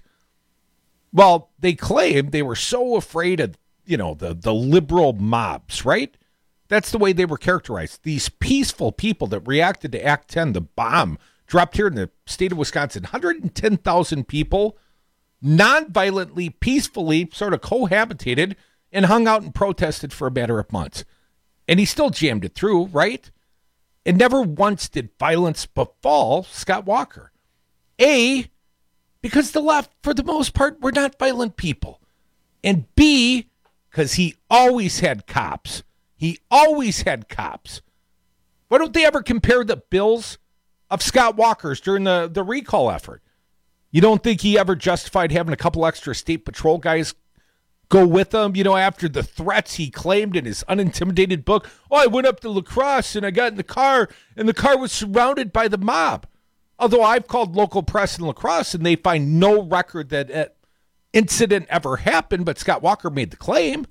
Well, they claimed they were so afraid of, you know, the, the liberal mobs, right? That's the way they were characterized. These peaceful people that reacted to Act ten, the bomb, dropped here in the state of Wisconsin. one hundred ten thousand people non-violently, peacefully sort of cohabitated and hung out and protested for a matter of months. And he still jammed it through, right? And never once did violence befall Scott Walker. A, because the left, for the most part, were not violent people. And B, because he always had cops. He always had cops. Why don't they ever compare the bills of Scott Walker's during the, the recall effort? You don't think he ever justified having a couple extra state patrol guys go with him, you know, after the threats he claimed in his unintimidated book? Oh, I went up to La Crosse and I got in the car and the car was surrounded by the mob. Although I've called local press in La Crosse and they find no record that an incident ever happened, but Scott Walker made the claim.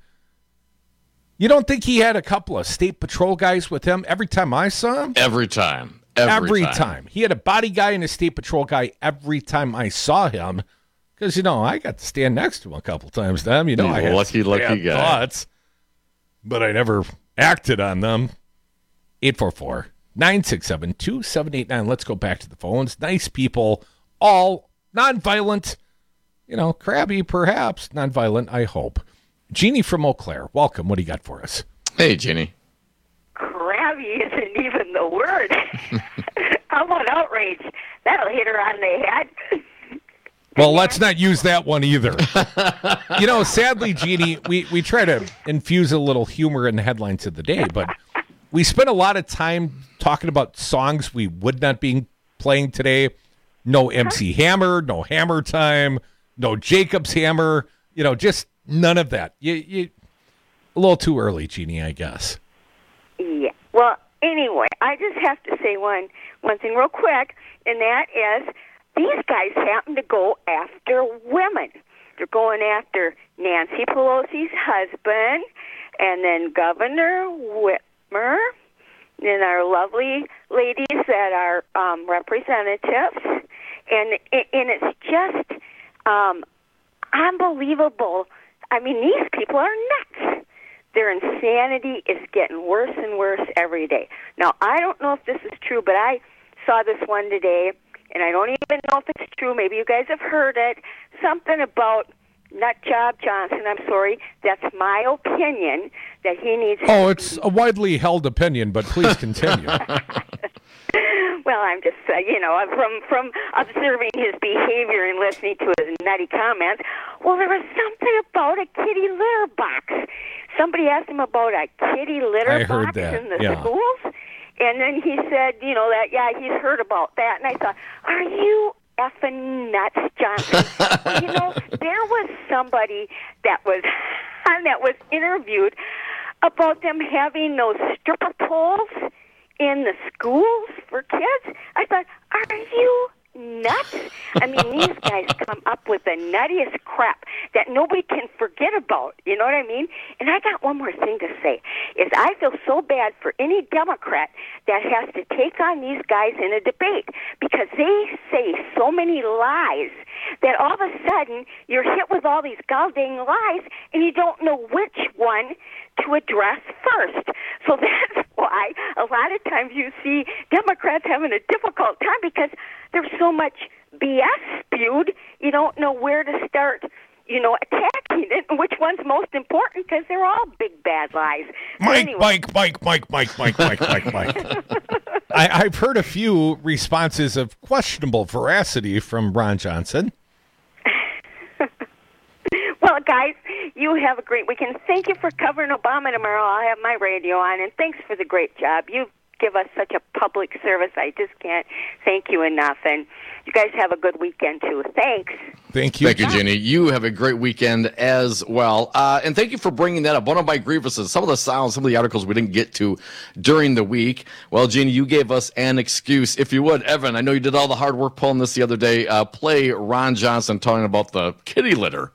You don't think he had a couple of state patrol guys with him every time I saw him? Every time. Every, Every time. time. He had a body guy and a state patrol guy every time I saw him. Because, you know, I got to stand next to him a couple times. Them, you know, He's I a had lucky, some lucky bad guy. thoughts, but I never acted on them. eight four four, nine six seven, two seven eight nine. Let's go back to the phones. Nice people, all nonviolent, you know, crabby perhaps, nonviolent, I hope. Jeannie from Eau Claire, welcome. What do you got for us? Hey, Jeannie. Crabby isn't even the word. How about outrage? That'll hit her on the head. Well, let's not use that one either. You know, sadly, Jeannie, we, we try to infuse a little humor in the headlines of the day, but we spent a lot of time talking about songs we would not be playing today. No M C Hammer, no Hammer Time, no Jacob's Hammer, you know, just none of that. You, you, a little too early, Jeannie, I guess. Yeah. Well, anyway, I just have to say one one thing real quick, and that is these guys happen to go after women. They're going after Nancy Pelosi's husband, and then Governor Whitmer, and our lovely ladies that are um, representatives, and and it's just um, unbelievable. I mean, these people are nuts. Their insanity is getting worse and worse every day. Now, I don't know if this is true, but I saw this one today, and I don't even know if it's true. Maybe you guys have heard it. Something about Nutjob Johnson. I'm sorry. That's my opinion, that he needs... Oh, it's a widely held opinion, but please continue. Well, I'm just, uh, you know, from from observing his behavior and listening to his nutty comments. Well, there was something about a kitty litter box. Somebody asked him about a kitty litter I heard box that, in the yeah. schools, and then he said, you know, that yeah, he's heard about that. And I thought, are you effing nuts, Johnson? Well, you know, there was somebody that was that was interviewed about them having those stripper poles in the schools for kids. I thought, are you nuts? I mean, these guys come up with the nuttiest crap that nobody can forget about. You know what I mean? And I got one more thing to say, is I feel so bad for any Democrat that has to take on these guys in a debate, because they say so many lies that all of a sudden you're hit with all these goddamn lies and you don't know which one to address first. So that's why a lot of times you see Democrats having a difficult time because there's so much B S spewed, you don't know where to start, you know, attacking it, and which one's most important because they're all big bad lies. So Mike, anyway. Mike, Mike, Mike, Mike, Mike, Mike, Mike, Mike. I, I've heard a few responses of questionable veracity from Ron Johnson. Well, guys, you have a great weekend. Thank you for covering Obama tomorrow. I'll have my radio on, and thanks for the great job. You give us such a public service. I just can't thank you enough. And you guys have a good weekend, too. Thanks. Thank you. Thank you, Jeannie. You have a great weekend as well. Uh, and thank you for bringing that up. One of my grievances, some of the sounds, some of the articles we didn't get to during the week. Well, Jeannie, you gave us an excuse. If you would, Evan, I know you did all the hard work pulling this the other day. Uh, play Ron Johnson talking about the kitty litter.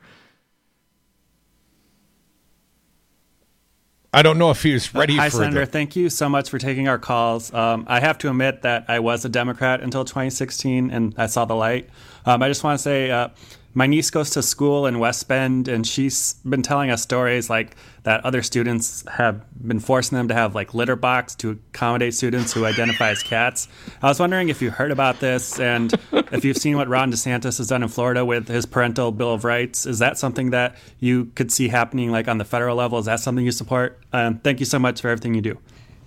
I don't know if he was ready uh, hi, for Senator. the... Thank you so much for taking our calls. Um, I have to admit that I was a Democrat until twenty sixteen, and I saw the light. Um, I just want to say uh, my niece goes to school in West Bend, and she's been telling us stories like that other students have been forcing them to have like litter box to accommodate students who identify as cats. I was wondering if you heard about this and if you've seen what Ron DeSantis has done in Florida with his parental Bill of Rights. Is that something that you could see happening like on the federal level? Is that something you support? Um, thank you so much for everything you do.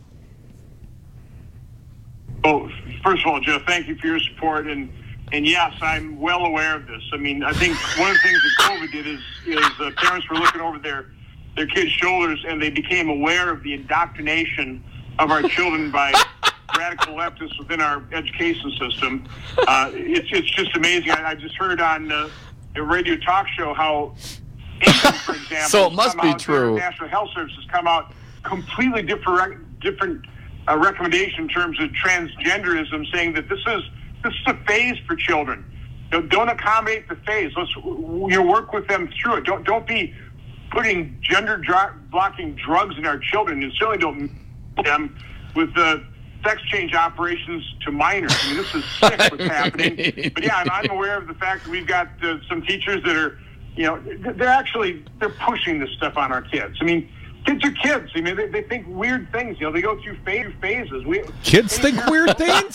Well, first of all, Jeff, thank you for your support. And, and yes, I'm well aware of this. I mean, I think one of the things that COVID did is, is uh, parents were looking over their their kids' shoulders, and they became aware of the indoctrination of our children by radical leftists within our education system. Uh, it's it's just amazing. I, I just heard on uh, a radio talk show how England, for example, So it must be out, true. the National Health Service has come out completely different different uh, recommendation in terms of transgenderism, saying that this is this is a phase for children. Don't, don't accommodate the phase. Let's you know, work with them through it. Don't don't be putting gender dro- blocking drugs in our children, and certainly don't mix them with the sex change operations to minors. I mean, this is sick what's happening. But yeah, I'm, I'm aware of the fact that we've got uh, some teachers that are, you know, they're actually they're pushing this stuff on our kids. I mean, kids are kids. I mean, they, they think weird things. You know, they go through phase, phases. We, Kids think weird things?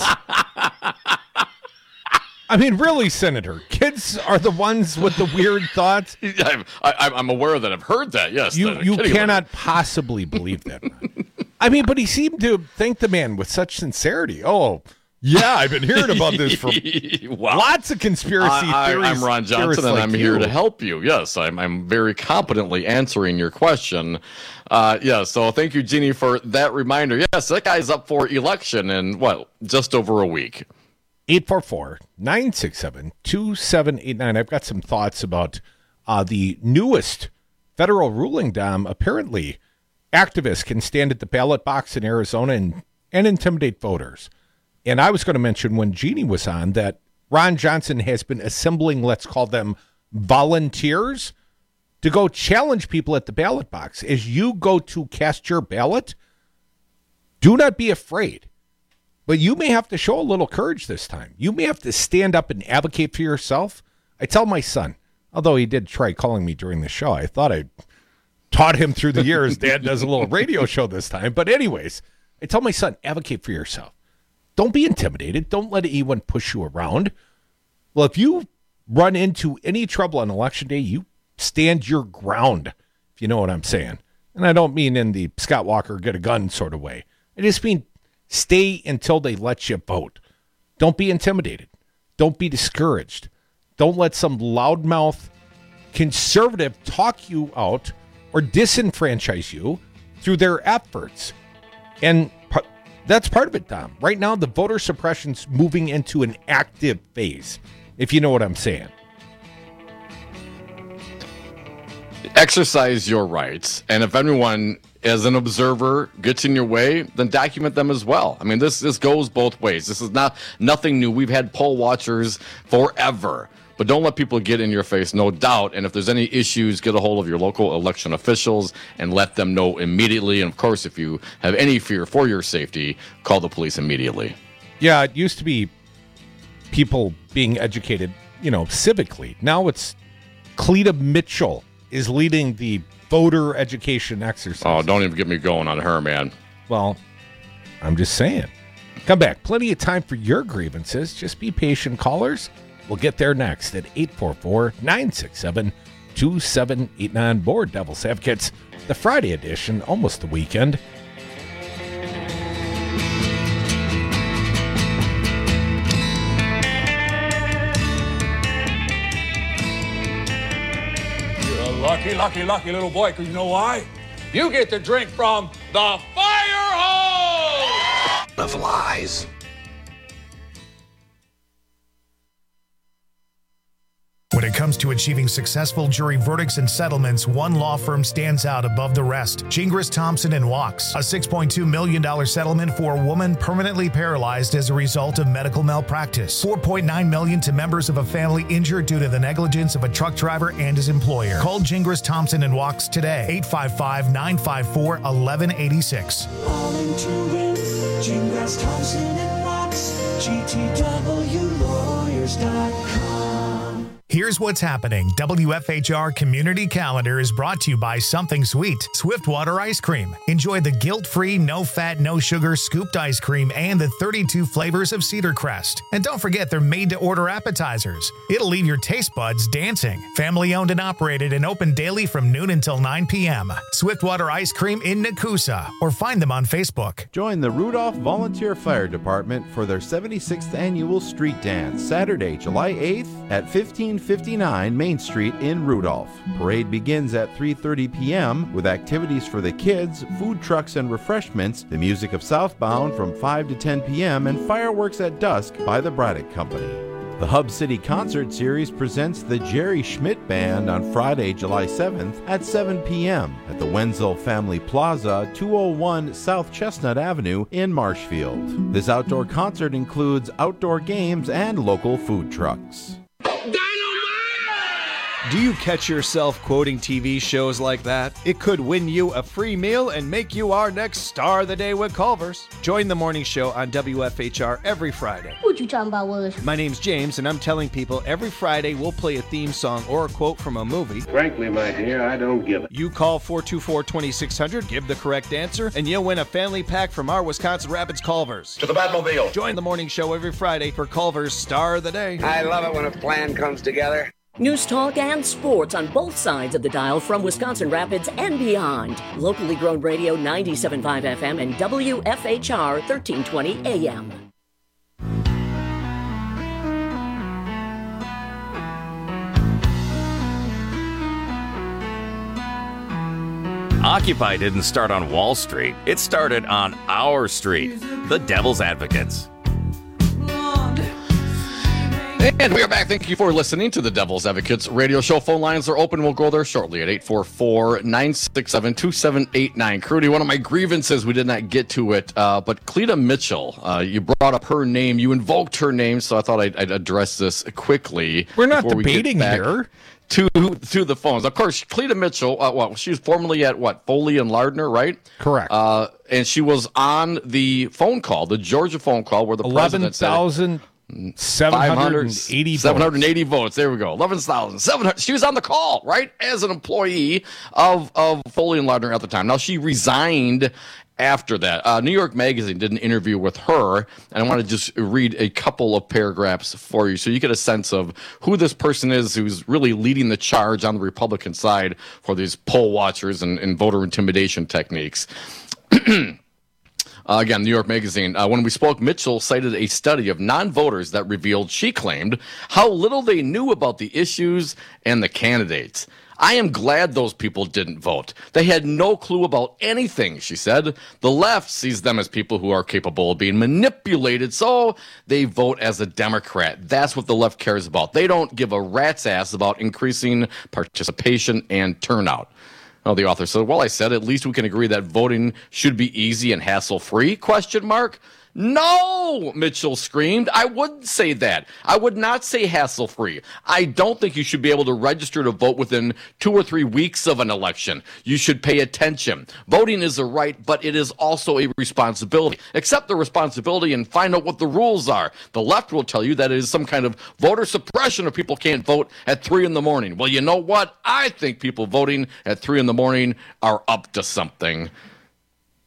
I mean, really, Senator, kids are the ones with the weird thoughts. I'm, I, I'm aware of that. I've heard that, yes. You the you kitty cannot litter. possibly believe that. I mean, but he seemed to thank the man with such sincerity. Oh, yeah, I've been hearing about this for Wow. lots of conspiracy I, I, theories. I'm Ron Johnson, theorists and like I'm here you. to help you. Yes, I'm, I'm very competently answering your question. Uh, yeah, so thank you, Jeannie, for that reminder. Yes, that guy's up for election in, what, just over a week. eight four four, nine six seven, two seven eight nine. I've got some thoughts about uh, the newest federal ruling, Dom. Apparently, activists can stand at the ballot box in Arizona and, and intimidate voters. And I was going to mention when Jeannie was on that Ron Johnson has been assembling, let's call them volunteers, to go challenge people at the ballot box. As you go to cast your ballot, do not be afraid. But you may have to show a little courage this time. You may have to stand up and advocate for yourself. I tell my son, although he did try calling me during the show, I thought I taught him through the years. Dad does a little radio show this time. But anyways, I tell my son, advocate for yourself. Don't be intimidated. Don't let anyone push you around. Well, if you run into any trouble on election day, you stand your ground, if you know what I'm saying. And I don't mean in the Scott Walker get a gun sort of way. I just mean stay until they let you vote. Don't be intimidated. Don't be discouraged. Don't let some loudmouth conservative talk you out or disenfranchise you through their efforts. And p- that's part of it, Tom. Right now, the voter suppression's moving into an active phase, if you know what I'm saying. Exercise your rights, and if anyone as an observer gets in your way, then document them as well. I mean, this this goes both ways. This is not nothing new. We've had poll watchers forever, but don't let people get in your face, no doubt. And if there's any issues, get a hold of your local election officials and let them know immediately. And of course, if you have any fear for your safety, call the police immediately. Yeah, it used to be people being educated, you know, civically. Now it's Cleta Mitchell is leading the voter education exercise. Oh, don't even get me going on her, man. Well, I'm just saying. Come back. Plenty of time for your grievances. Just be patient, callers. We'll get there next at eight four four, nine six seven, two seven eight nine. Board Devil's Advocates, the Friday edition, almost the weekend. You're a lucky, lucky, lucky little boy, because you know why? You get to drink from the fire hose of lies. When it comes to achieving successful jury verdicts and settlements, one law firm stands out above the rest. Gingras, Thompson and Walks. A six point two million dollars settlement for a woman permanently paralyzed as a result of medical malpractice. four point nine million dollars to members of a family injured due to the negligence of a truck driver and his employer. Call Gingras, Thompson and Walks today. eight five five, nine five four, one one eight six. All into it. Gingras, Thompson and Walks. G T W lawyers dot com. Here's what's happening. W F H R Community Calendar is brought to you by Something Sweet, Swiftwater Ice Cream. Enjoy the guilt-free, no-fat, no-sugar scooped ice cream and the thirty-two flavors of Cedar Crest. And don't forget they're made-to-order appetizers. It'll leave your taste buds dancing. Family-owned and operated and open daily from noon until nine p.m. Swiftwater Ice Cream in Nakusa, or find them on Facebook. Join the Rudolph Volunteer Fire Department for their seventy-sixth annual street dance, Saturday, July eighth at fifteen fifty-nine Main Street in Rudolph. Parade begins at three thirty p.m. with activities for the kids, food trucks and refreshments, the music of Southbound from five to ten p.m., and fireworks at dusk by the Braddock Company. The Hub City Concert Series presents the Jerry Schmidt Band on Friday, July seventh at seven p.m. at the Wenzel Family Plaza, two oh one South Chestnut Avenue in Marshfield. This outdoor concert includes outdoor games and local food trucks. Do you catch yourself quoting T V shows like that? It could win you a free meal and make you our next star of the day with Culver's. Join the morning show on W F H R every Friday. What you talking about, was? My name's James, and I'm telling people every Friday we'll play a theme song or a quote from a movie. Frankly, my dear, I don't give it. You call four two four, two six zero zero, give the correct answer, and you'll win a family pack from our Wisconsin Rapids Culver's. To the Batmobile. Join the morning show every Friday for Culver's Star of the Day. I love it when a plan comes together. News talk and sports on both sides of the dial from Wisconsin Rapids and beyond. Locally grown radio ninety-seven point five F M and W F H R thirteen twenty A M. Occupy didn't start on Wall Street. It started on our street, the Devil's Advocates. And we are back. Thank you for listening to the Devil's Advocates radio show. Phone lines are open. We'll go there shortly at eight four four, nine six seven, two seven eight nine. Crudy, one of my grievances, we did not get to it, uh, but Cleta Mitchell, uh, you brought up her name. You invoked her name, so I thought I'd, I'd address this quickly. We're not debating we here. To, to the phones. Of course, Cleta Mitchell, uh, well, she was formerly at, what, Foley and Lardner, right? Correct. Uh, and she was on the phone call, the Georgia phone call, where the president said... eleven thousand seven hundred eighty votes. seven hundred eighty votes. There we go. eleven thousand seven hundred. She was on the call, right, as an employee of, of Foley and Lardner at the time. Now, she resigned after that. Uh, New York Magazine did an interview with her, and I want to just read a couple of paragraphs for you so you get a sense of who this person is who's really leading the charge on the Republican side for these poll watchers and, and voter intimidation techniques. Uh, again, New York Magazine. Uh, when we spoke, Mitchell cited a study of non-voters that revealed, she claimed, how little they knew about the issues and the candidates. I am glad those people didn't vote. They had no clue about anything, she said. The left sees them as people who are capable of being manipulated, so they vote as a Democrat. That's what the left cares about. They don't give a rat's ass about increasing participation and turnout. Oh, the author said, well, I said, at least we can agree that voting should be easy and hassle-free, question mark. No, Mitchell screamed. I wouldn't say that. I would not say hassle-free. I don't think you should be able to register to vote within two or three weeks of an election. You should pay attention. Voting is a right, but it is also a responsibility. Accept the responsibility and find out what the rules are. The left will tell you that it is some kind of voter suppression if people can't vote at three in the morning. Well, you know what? I think people voting at three in the morning are up to something.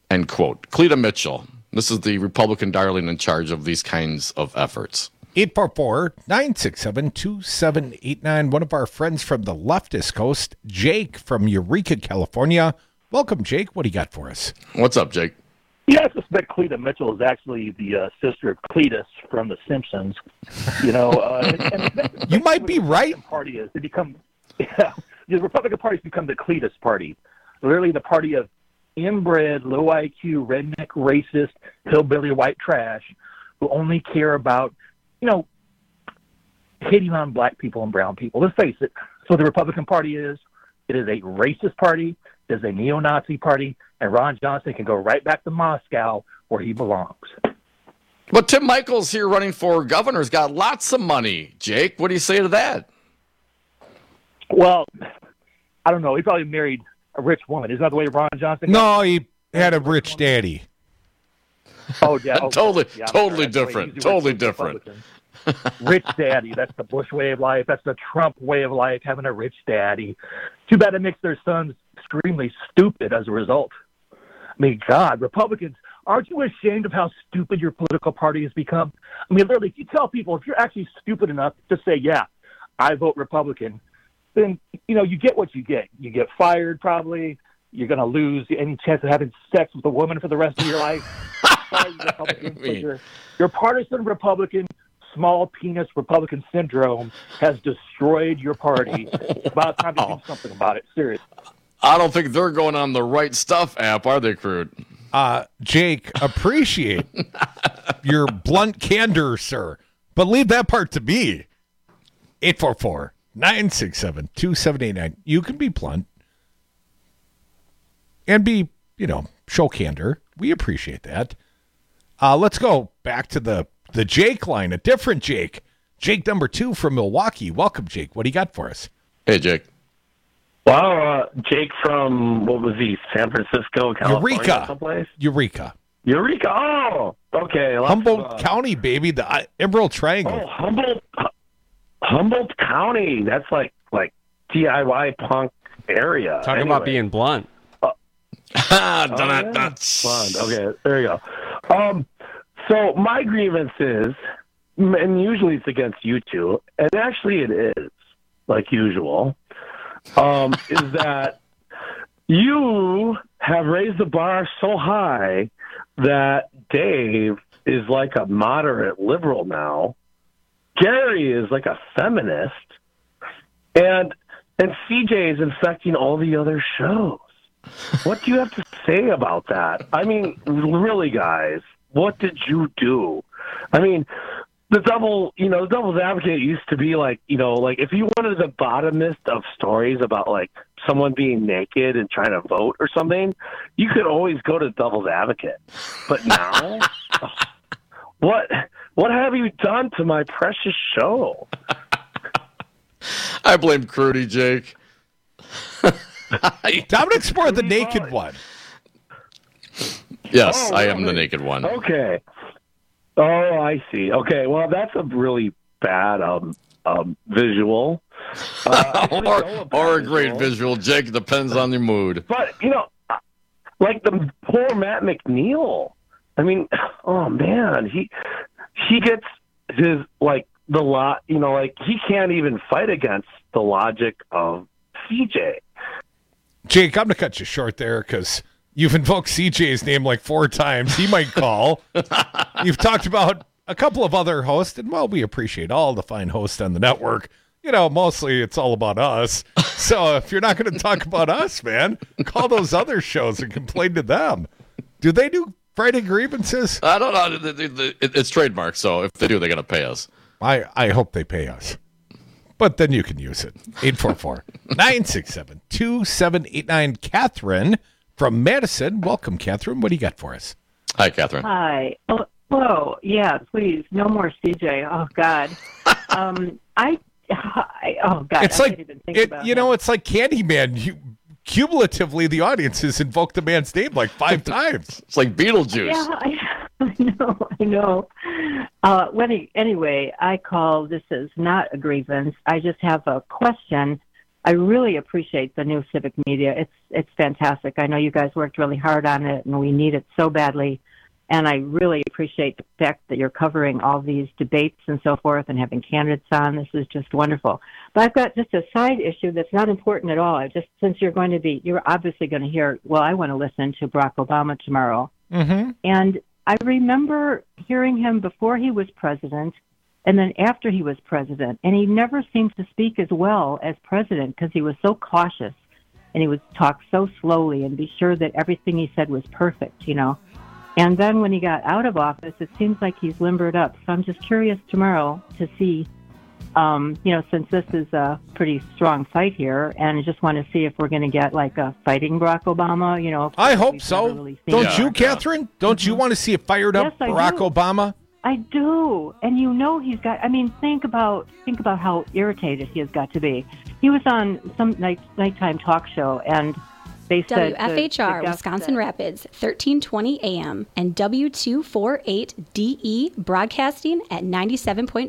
End quote. Cleta Mitchell. This is the Republican darling in charge of these kinds of efforts. eight four four, nine six seven, two seven eight nine. One of our friends from the leftist coast, Jake from Eureka, California. Welcome, Jake. What do you got for us? What's up, Jake? Yeah, I suspect Cleta Mitchell is actually the uh, sister of Cletus from The Simpsons. You know, uh, and, and you might be right. The Party is they become, yeah, the Republican Party's become the Cletus Party, literally the party of inbred, low I Q, redneck, racist, hillbilly, white trash, who only care about, you know, hating on black people and brown people. Let's face it. So the Republican Party is. It is a racist party. It is a neo-Nazi party. And Ron Johnson can go right back to Moscow where he belongs. But Tim Michaels here running for governor has got lots of money. Jake, what do you say to that? Well, I don't know. He probably married a rich woman. Isn't that the way Ron Johnson No, got? he had a rich daddy. Oh, yeah. Okay. totally, yeah, totally that's the way different. he's Totally rich different. Rich daddy. That's the Bush way of life. That's the Trump way of life, having a rich daddy. Too bad it makes their sons extremely stupid as a result. I mean, God, Republicans, aren't you ashamed of how stupid your political party has become? I mean, literally, if you tell people, if you're actually stupid enough to say, yeah, I vote Republican, then, you know, you get what you get. You get fired, probably. You're going to lose any chance of having sex with a woman for the rest of your life. Sorry, Republicans, but your, your partisan Republican, small penis Republican syndrome has destroyed your party. It's about time to do something about it. Seriously. I don't think they're going on the Right Stuff app, are they, Crude? Uh, Jake, appreciate your blunt candor, sir. But leave that part to me. eight four four, nine six seven, two seven eight nine. You can be blunt and be, you know, show candor. We appreciate that. Uh, let's go back to the, the Jake line, a different Jake. Jake number two from Milwaukee. Welcome, Jake. What do you got for us? Hey, Jake. Wow, uh, Jake from, what was he, San Francisco, California, Eureka. someplace? Eureka. Eureka, oh, okay. lots Humboldt of, uh, County, baby, the uh, Emerald Triangle. Oh, Humboldt, Humboldt County, that's like like D I Y punk area. Talking anyway. about being blunt. Uh, oh, yeah? Blunt. Okay, there you go. Um, so my grievance is, and usually it's against you two, and actually it is, like usual, um, is that you have raised the bar so high that Dave is like a moderate liberal now. Gary is like a feminist. And and C J is infecting all the other shows. What do you have to say about that? I mean, really, guys, what did you do? I mean, the double, you know, the devil's advocate used to be like, you know, like if you wanted the bottomest of stories about like someone being naked and trying to vote or something, you could always go to devil's advocate. But now, what what have you done to my precious show? I blame Crudy, Jake. Dominic's more the naked one. Yes, Oh, I am really? the naked one. Okay. Oh, I see. Okay, well, that's a really bad um, um, visual. Uh, or, or a great visual, Jake. Depends on the mood. But, you know, like the poor Matt McNeil. I mean, oh, man, he he gets his, like, the lot, you know, like, he can't even fight against the logic of C J. Jake, I'm going to cut you short there because you've invoked C J's name like four times. He might call. You've talked about a couple of other hosts, and, well, we appreciate all the fine hosts on the network. You know, mostly it's all about us. So if you're not going to talk about us, man, call those other shows and complain to them. Do they do Friday grievances? I don't know. The- the- the- it- It's trademark, so if they do, they're going to pay us. I, I hope they pay us. But then you can use it. eight four four, nine six seven, two seven eight nine. Catherine from Madison. Welcome, Catherine. What do you got for us? Hi, Catherine. Hi. Oh, hello. Yeah, please. No more C J. Oh, God. um, I, I, oh, God. It's I like, can't even think it, about you know, it's like Candyman. You, cumulatively, the audience has invoked the man's name like five times. It's like Beetlejuice. Yeah, I, I know. I know. Uh, when, anyway, I call this is not a grievance. I just have a question. I really appreciate the new civic media. It's it's fantastic. I know you guys worked really hard on it, and we need it so badly. And I really appreciate the fact that you're covering all these debates and so forth and having candidates on. This is just wonderful. But I've got just a side issue that's not important at all. I just since you're going to be, you're obviously going to hear, well, I want to listen to Barack Obama tomorrow. Mm-hmm. And I remember hearing him before he was president and then after he was president. And he never seemed to speak as well as president because he was so cautious and he would talk so slowly and be sure that everything he said was perfect, you know. And then when he got out of office, it seems like he's limbered up. So I'm just curious tomorrow to see, um, you know, since this is a pretty strong fight here, and I just want to see if we're going to get like a fighting Barack Obama, you know. I hope so. Really Don't yeah, you, yeah. Catherine? Don't mm-hmm. you want to see a fired up yes, Barack do. Obama? I do. And you know he's got, I mean, think about think about how irritated he has got to be. He was on some night, nighttime talk show, and they said W F H R, the, the Wisconsin Rapids, thirteen twenty A M, and W two forty-eight D E, broadcasting at ninety-seven point